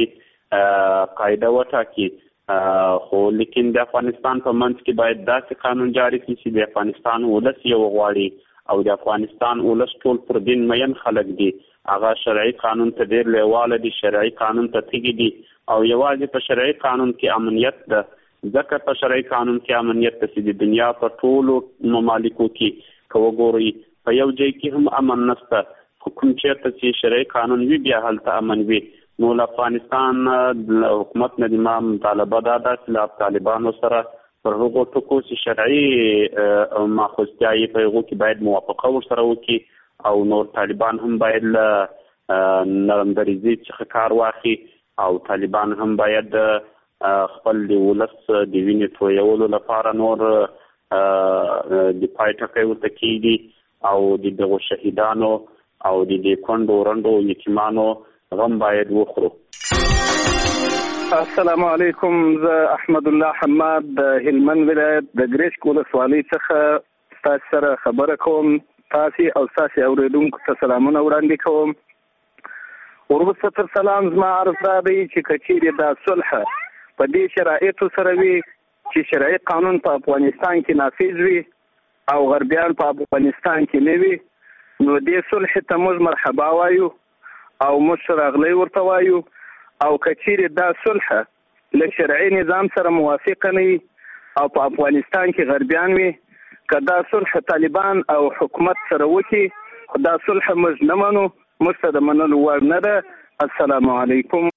قاعده وټاکي خو لیکن د افغانستان په منځ کې باید داسې قانون جاری کړي چې د افغانستان ولس یې وغواړي او د افغانستان ولس ټول پر دین مین خلک دي هغه شرعي قانون ته ډېر لیواله دي شرعي قانون ته تیږي دي او یوازې په شرعي قانون کې امنیت ده ځکه په شرعي قانون کې امنیت ده چې د دنیا په ټولو ممالکو کې که وګورئ په یو ځای کې هم امن نشته خو کوم چېرته چې شرعي قانون وي بیا هلته امن وي. نو له افغانستان له حکومت نه زما مطالبه دا ده چې له طالبانو سره پر هغو ټکو چې شرعي ماخوذتیا یې په هغو کې باید موافقه ورسره وکړي او نور طالبان هم باید له نرمدریزۍ څخه کار واخلي او طالبان هم باید خپل د ولس د وینې تویولو لپاره نور د پای ټکی ورته کېږدي او د دغو شهیدانو او د دې کونډو رنډو یتیمانو غم باید وخورو. السلام علیکم. زه احمد الله حماد د هلمند ولایت د ګرشک ولسوالۍ څخه تاسو سره خبره کوم. تاسو او تاسو اوریدونکو ته سلامونه وړاندې کوم. ورسته تر سلام زما عرض دا دی چې کچېرې دا صلح په دې شرایطو سره وي چې شرعي قانون په افغانستان کې نافذ وي او غربیان په افغانستان کې نه وي نو دې صلح ته موږ مرحبا وایو او موږ راغلی ورته وایو او کچېرې دا صلح له شرعي نظام سره موافقه نه وي او په افغانستان کې غربیان وي که دا صلح طالبان او حکومت سره وکړي خو دا صلح موږ نه منو موږ ته د منلو وړ نه ده. السلام علیکم.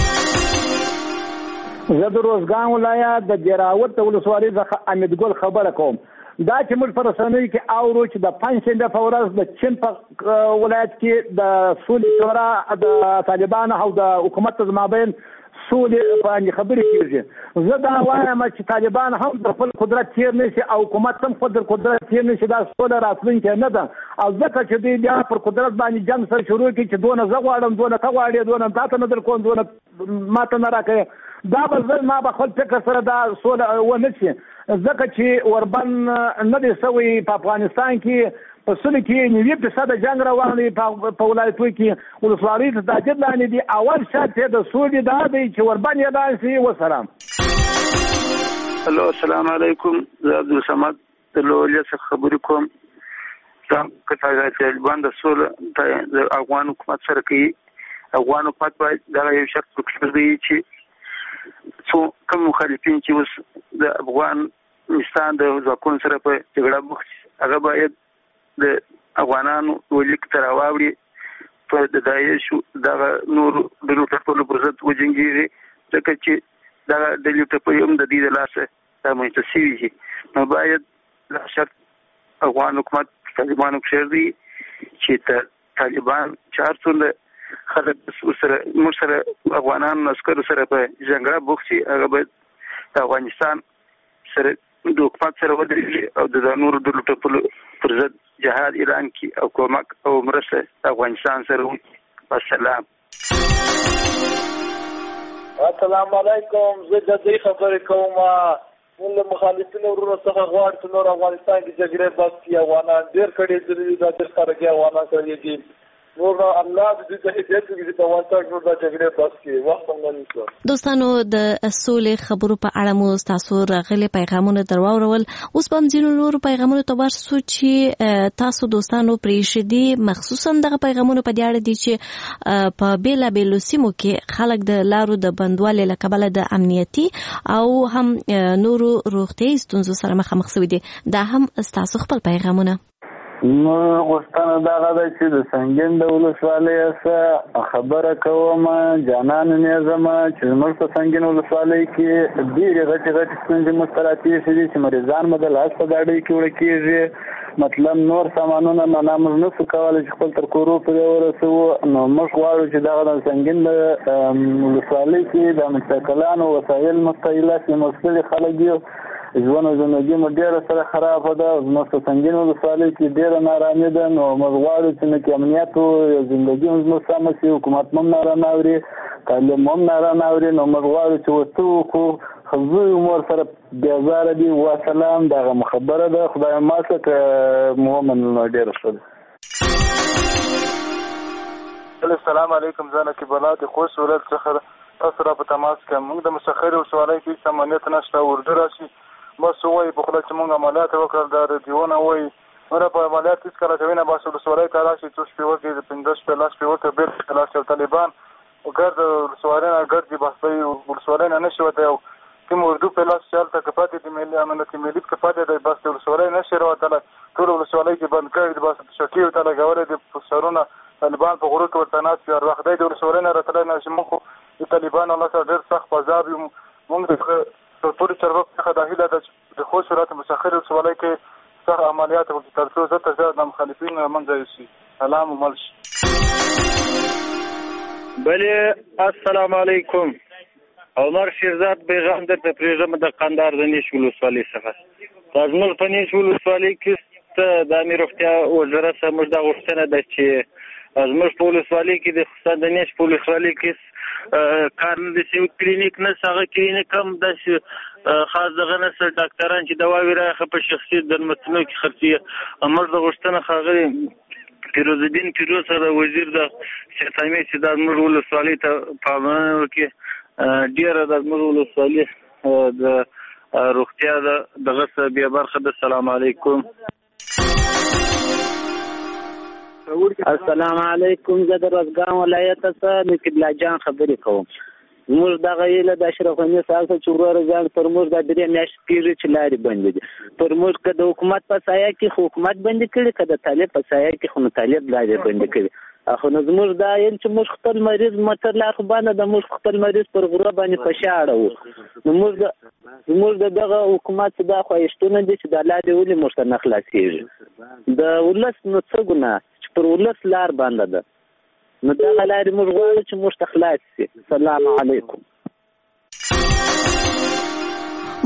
زه د روزګان ولایت د جراوت ولسوالۍ څخه امیدګل خبره کوم. دا چې موږ په رسنیو کې اورو چې د پنجشنبې په ورځ د چین په ولایت کې د سولې شورا د طالبانو او د حکومت تر مابین سولې باندې خبرې کېږي. زه دا وایم چې طالبان هم د خپل قدرت تېر نه شي او حکومت هم خپل قدرت تېر نه شي دا سوله راتلونکې نه ده او ځکه چې دوی بیا پر قدرت باندې جنګ سره شروع کړي چې دونه زه غواړم دونه ته غواړې دونه تا ته نه در کوم دونه ما ته نه راکوې دا به زه ما به خپل فکر سره دا سوله ونه شي ځکه چې وربن نه دی سوی په افغانستان کې په سلو کې نوي فیصده جنګ روان دی په ولایتو کې ولسوالۍ ته تهدید لاندې دي. اول شرط یې د سولې دا دی چې ورباندې اعلان شي. وسلام. هلو السلام علیکم. زه عبدالصمد د لوړلیا څخه خبرې کوم. که طالبان د سوله د افغان حکومت سره کوي، افغان حکومت باید دغه یو شرط وکړي چې څو کوم مخالفین چې اوس د افغانستان د ځواکونو سره په جګړه بوخت هغه باید د افغانانو ولیک ته راواوړي، په د داعش دغه نور ډلو ټپلو پر ضد وجنګېږي، ځکه چې دغه ډلې ټپلې هم د دې د لاسه رامنځته شوي دي. نو باید دا شرط افغان حکومت طالبانو کښېږدي دی چې طالبان چې هر څومره خلک سره موږ سره افغانانو عسکرو سره په جګړه بوخت شي، هغه باید د افغانستان سره د حکومت سره ودرېږي او د نورو ډلو ټپلو پر ضد جهاد اعلان کړي او کومک او مرسته د افغانستان سره وکړي. والسلام. السلام علیکم. زه د دې خبرې کوم. موږ له مخالفینو ورونو څخه غواړو چې نور افغانستان کې جګړې بس کړي. افغانان ډېر کړي دي، دا ډېر خلک افغانان کړي دي. نور الله دې ته هدایت وکړي چې افغانستان نور د جګړې بس کړي. وخت هم نه. دوستانو د سولې خبرو په اړه مو تاسو راغلي پیغامونه درواورول. اوس به هم ځینو نورو پیغامونو ته ورسو چې تاسو دوستانو پرېښدي، مخصوصا دغه پیغامونه په دې اړه دي چې په بېلابېلو سیمو کې خلک د لارو د بندوالي له کبله د امنیتي او هم نورو روغتیایي ستونزو سره مخامخ شوي دي. دا هم ستاسو خپل پیغامونه. نو غوښتنه دغه ده چې د سنګین د ولسوالۍ څخه خبره کوم. جانان نیزم چې زموږ په سنګین ولسوالۍ کې ډېرې غټې غټې ستونزې موږ ته راتېښې دي چې مریضان مو د لاس په ګاډۍ کې وړه کېږي. مطلب نور سامانونه معنا موږ نه شو کولی چې خپل تر کورو پورې ورسوو. نو موږ غواړو چې دغه د سنګین د ولسوالۍ کې د مستقلانو وسایل مستعیله چې مستلي خلک دي، ژوند او زندګي مو ډېره سره خرابه ده. زموږ په سنګین ولسوالۍ کې ډېره نارامي ده. نو موږ غواړو چې نه کې امنیت او زندګي هم زموږ سمه شي، حکومت هم نارامه اوري، تعلیم هم نارامه اوري. نو موږ غواړو چې ورته وکړو. خزوی مور سره بیازاره دي. وسلام. دغه خبره ده. خدای ماته که مو ومنل ډېره ښه ده. السلام علیکم. زه نقیب الله د خوست ولایت څخه تاسو را په تماس کې. موږ د مسخرې ولسوالۍ کې هېڅ امنیت نشته. اردو راشي بس وایي په خوله چې موږ عملیات وکړل، دا ریډیوونه وایي موږ په عملیات هېڅکله کوي نه. بس ولسوالۍ ته راشي څو شپې وکړي، د پنځه شپې لس شپې وکړي، بېرته راشي. او طالبان ګرد ولسوالۍ نه ګرځي، بس دوی ولسوالۍ نه نه شي وتی. او کوم اردو په لاس چې هلته که پاتې دي ملي امنیت ملي که پاتې دی، بس د ولسوالۍ نه شي راوتلی. ټول ولسوالۍ کې بند کړي دي، بس شکې ورته لګولی دي پوسټرونه. طالبان په غرو کې ورته ناست دي. هر وخت دی د ولسوالۍ نه راتلی نه شي. موږ د طالبانو الله سره ډېر سخت په عذاب یو. موږ د ټولو چارواکو څخه دا هیله ده چې د خوست ولایت مسخرې ولسوالۍ کې سخت عملیات وکړي تر څو زیات تر زیات د مخالفین له منځه یوسي. سلام ومل شي. بلې السلام علیکم. عمر شیرزاد پیغام درته پرېږدم د قندهار د نیش ولسوالۍ څخه. زموږ په نیش ولسوالۍ کې د امیر روغتیا وزارت څخه موږ دا غوښتنه ده چې زموږ په ولسوالۍ کې د خصوصا د نیش په ولسوالۍ کې کار نه دي کلینیک نه هغه کلینیک هم داسې خاص دغه نه سره ډاکټران چې دواوې راخه په شخصي درملتونو کې خرڅي. موږ د غوښتنه ښاغلي فیروز الدین فیروز سره وزیر د صحت عامه چې د زموږ ولسوالۍ ته پاملرنه وکړي. ډېره د زموږ ولسوالۍ د روغتیا دغه څخه بیا برخه ده. السلام علیکم. السلام علیکم. زه د روزګان ولایت څخه نقیب الله جان خبرې کوم. موږ دغه هیله د اشرف غني صاحب څخه چې وروره ځان پر موږ د درې میاشتې کېږي چې لارې بندې دي. پر موږ که د حکومت په سایه کې خو حکومت بندې کړي، که د طالب په سایه کې خو نو طالب لارې بندې کړي. خو نو زموږ دا یم چې موږ خپل مریض موټر لار خو باندې د موږ خپل مریض پر غره باندې په شا اړوو. نو موږ د زموږ د دغه حکومت دا خواهشتونه دي چې دا لارې ولې موږ ته نه خلاصېږي. د ولس نو څه ګناه چې پر ولس لار بنده ده، نو دغه لارې موږ غواړو چې موږ ته خلاص شي. السلام علیکم.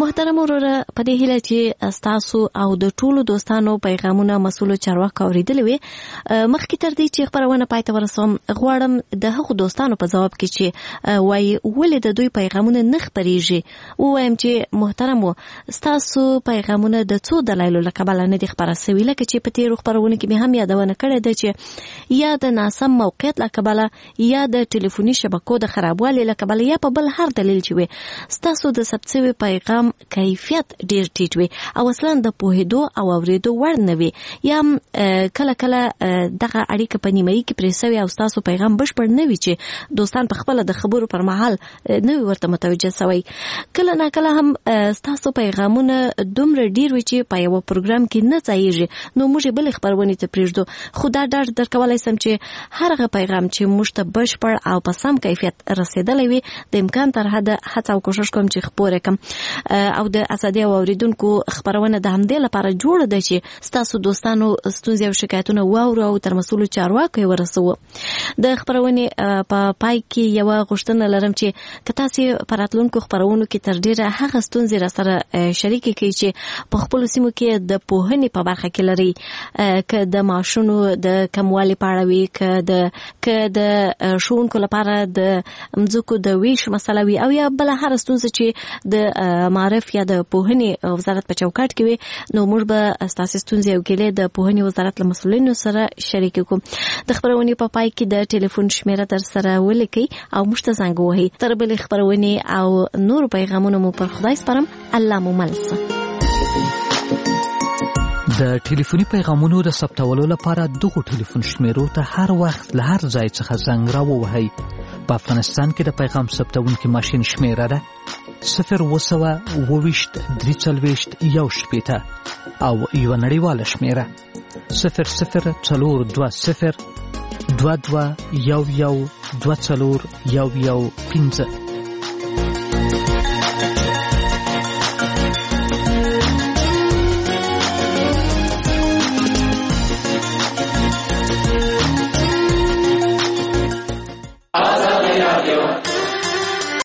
محترم وروره په دې هیله چې تاسو او د ټولو دوستانو پیغامونه مسؤل چارواکو اوریدلې وي. مخکې تر دې چې خبرونه پای ته ورسوم غواړم د هغو دوستانو په ځواب کې چې وایي ولې د دوی پیغامونه نه خپریږي ووایم چې محترم تاسو پیغامونه د څو دلایلو له کبله نه دي خپاره سوي، لکه چې په تیرو خبرونه کې مې هم یادونه کړې ده چې یا د ناسم موقعیت له کبله یا د ټلیفوني شبکو د خرابوالي له کبله یا په بل هر دلیل چې وي ستاسو د ثبت شوي پیغام کیفیت ډیر ټیټ وي او اصلا د پوهېدو او اوریدو وړ نه وي، یا کله کله دغه اړیکه په نیمایي کې پرې سوي او ستاسو پیغام بشپړ نه وي چې دوستان په خپله د خبرو پر مهال نه وي ورته متوجه سوی. کله نه کله هم ستاسو پیغامونه دومره ډیر وي چې په یوه پروګرام کې نه ځایږي، نو موږ یې بلې خپرونې ته پرېږدو. خو دا ډاډ درکولی سم چې هر هغه پیغام چې موږ ته بشپړ او په سم کیفیت رسېدلی وي د امکان تر حده هڅه او کوشش کوم چې خپور کم او د اسادي او اوریدونکو خبرونه د همدې لپاره جوړه ده چې ستاسو دوستانو ستونزې او شکایتونه واورو او تر مسؤلو چارواکو ورسوو. د خبرونې په پای کې یو غوښتنه لرم چې که تاسو په راتلونکو خبرونو کې تر ډیره هغه ستونزې را سره شریک کړئ چې په خپل سیمو کې د پوهنې په برخه کې لري، که د معاشونو د کموالي په اړه وي، که د که د ښوونکو لپاره د مځکو د ویش مسله وي، او یا بل هر ستونزه چې د معرف یا د پوهنې وزارت په چوکاټ کې وي، نو موږ به ستاسو ستونزې او ګیلې د پوهنې وزارت له مسؤلینو سره شریک کړو. د خبرونې په پای کې د ټلیفون شمیره در سره ولیکئ او موږ ته زنګ ووهئ. تر بلې خبرونې او نور پیغامونه مو پر خدای سپارم. الله مو مل شه. د ټلیفوني پیغامونو د ثبتولو لپاره دغو ټلیفون شمیرو ته هر وخت له هر ځای څخه زنګ راووهئ. په افغانستان کې د پیغام ثبتونکي ماشین شمیره ده صفر اوه سوه اووه ویشت درې څلوېښت یو شپېته او یوه نړیواله شمیره صفر صفر څلور دوه صفر دوه دوه یو یو دوه څلور یو یو پنځه.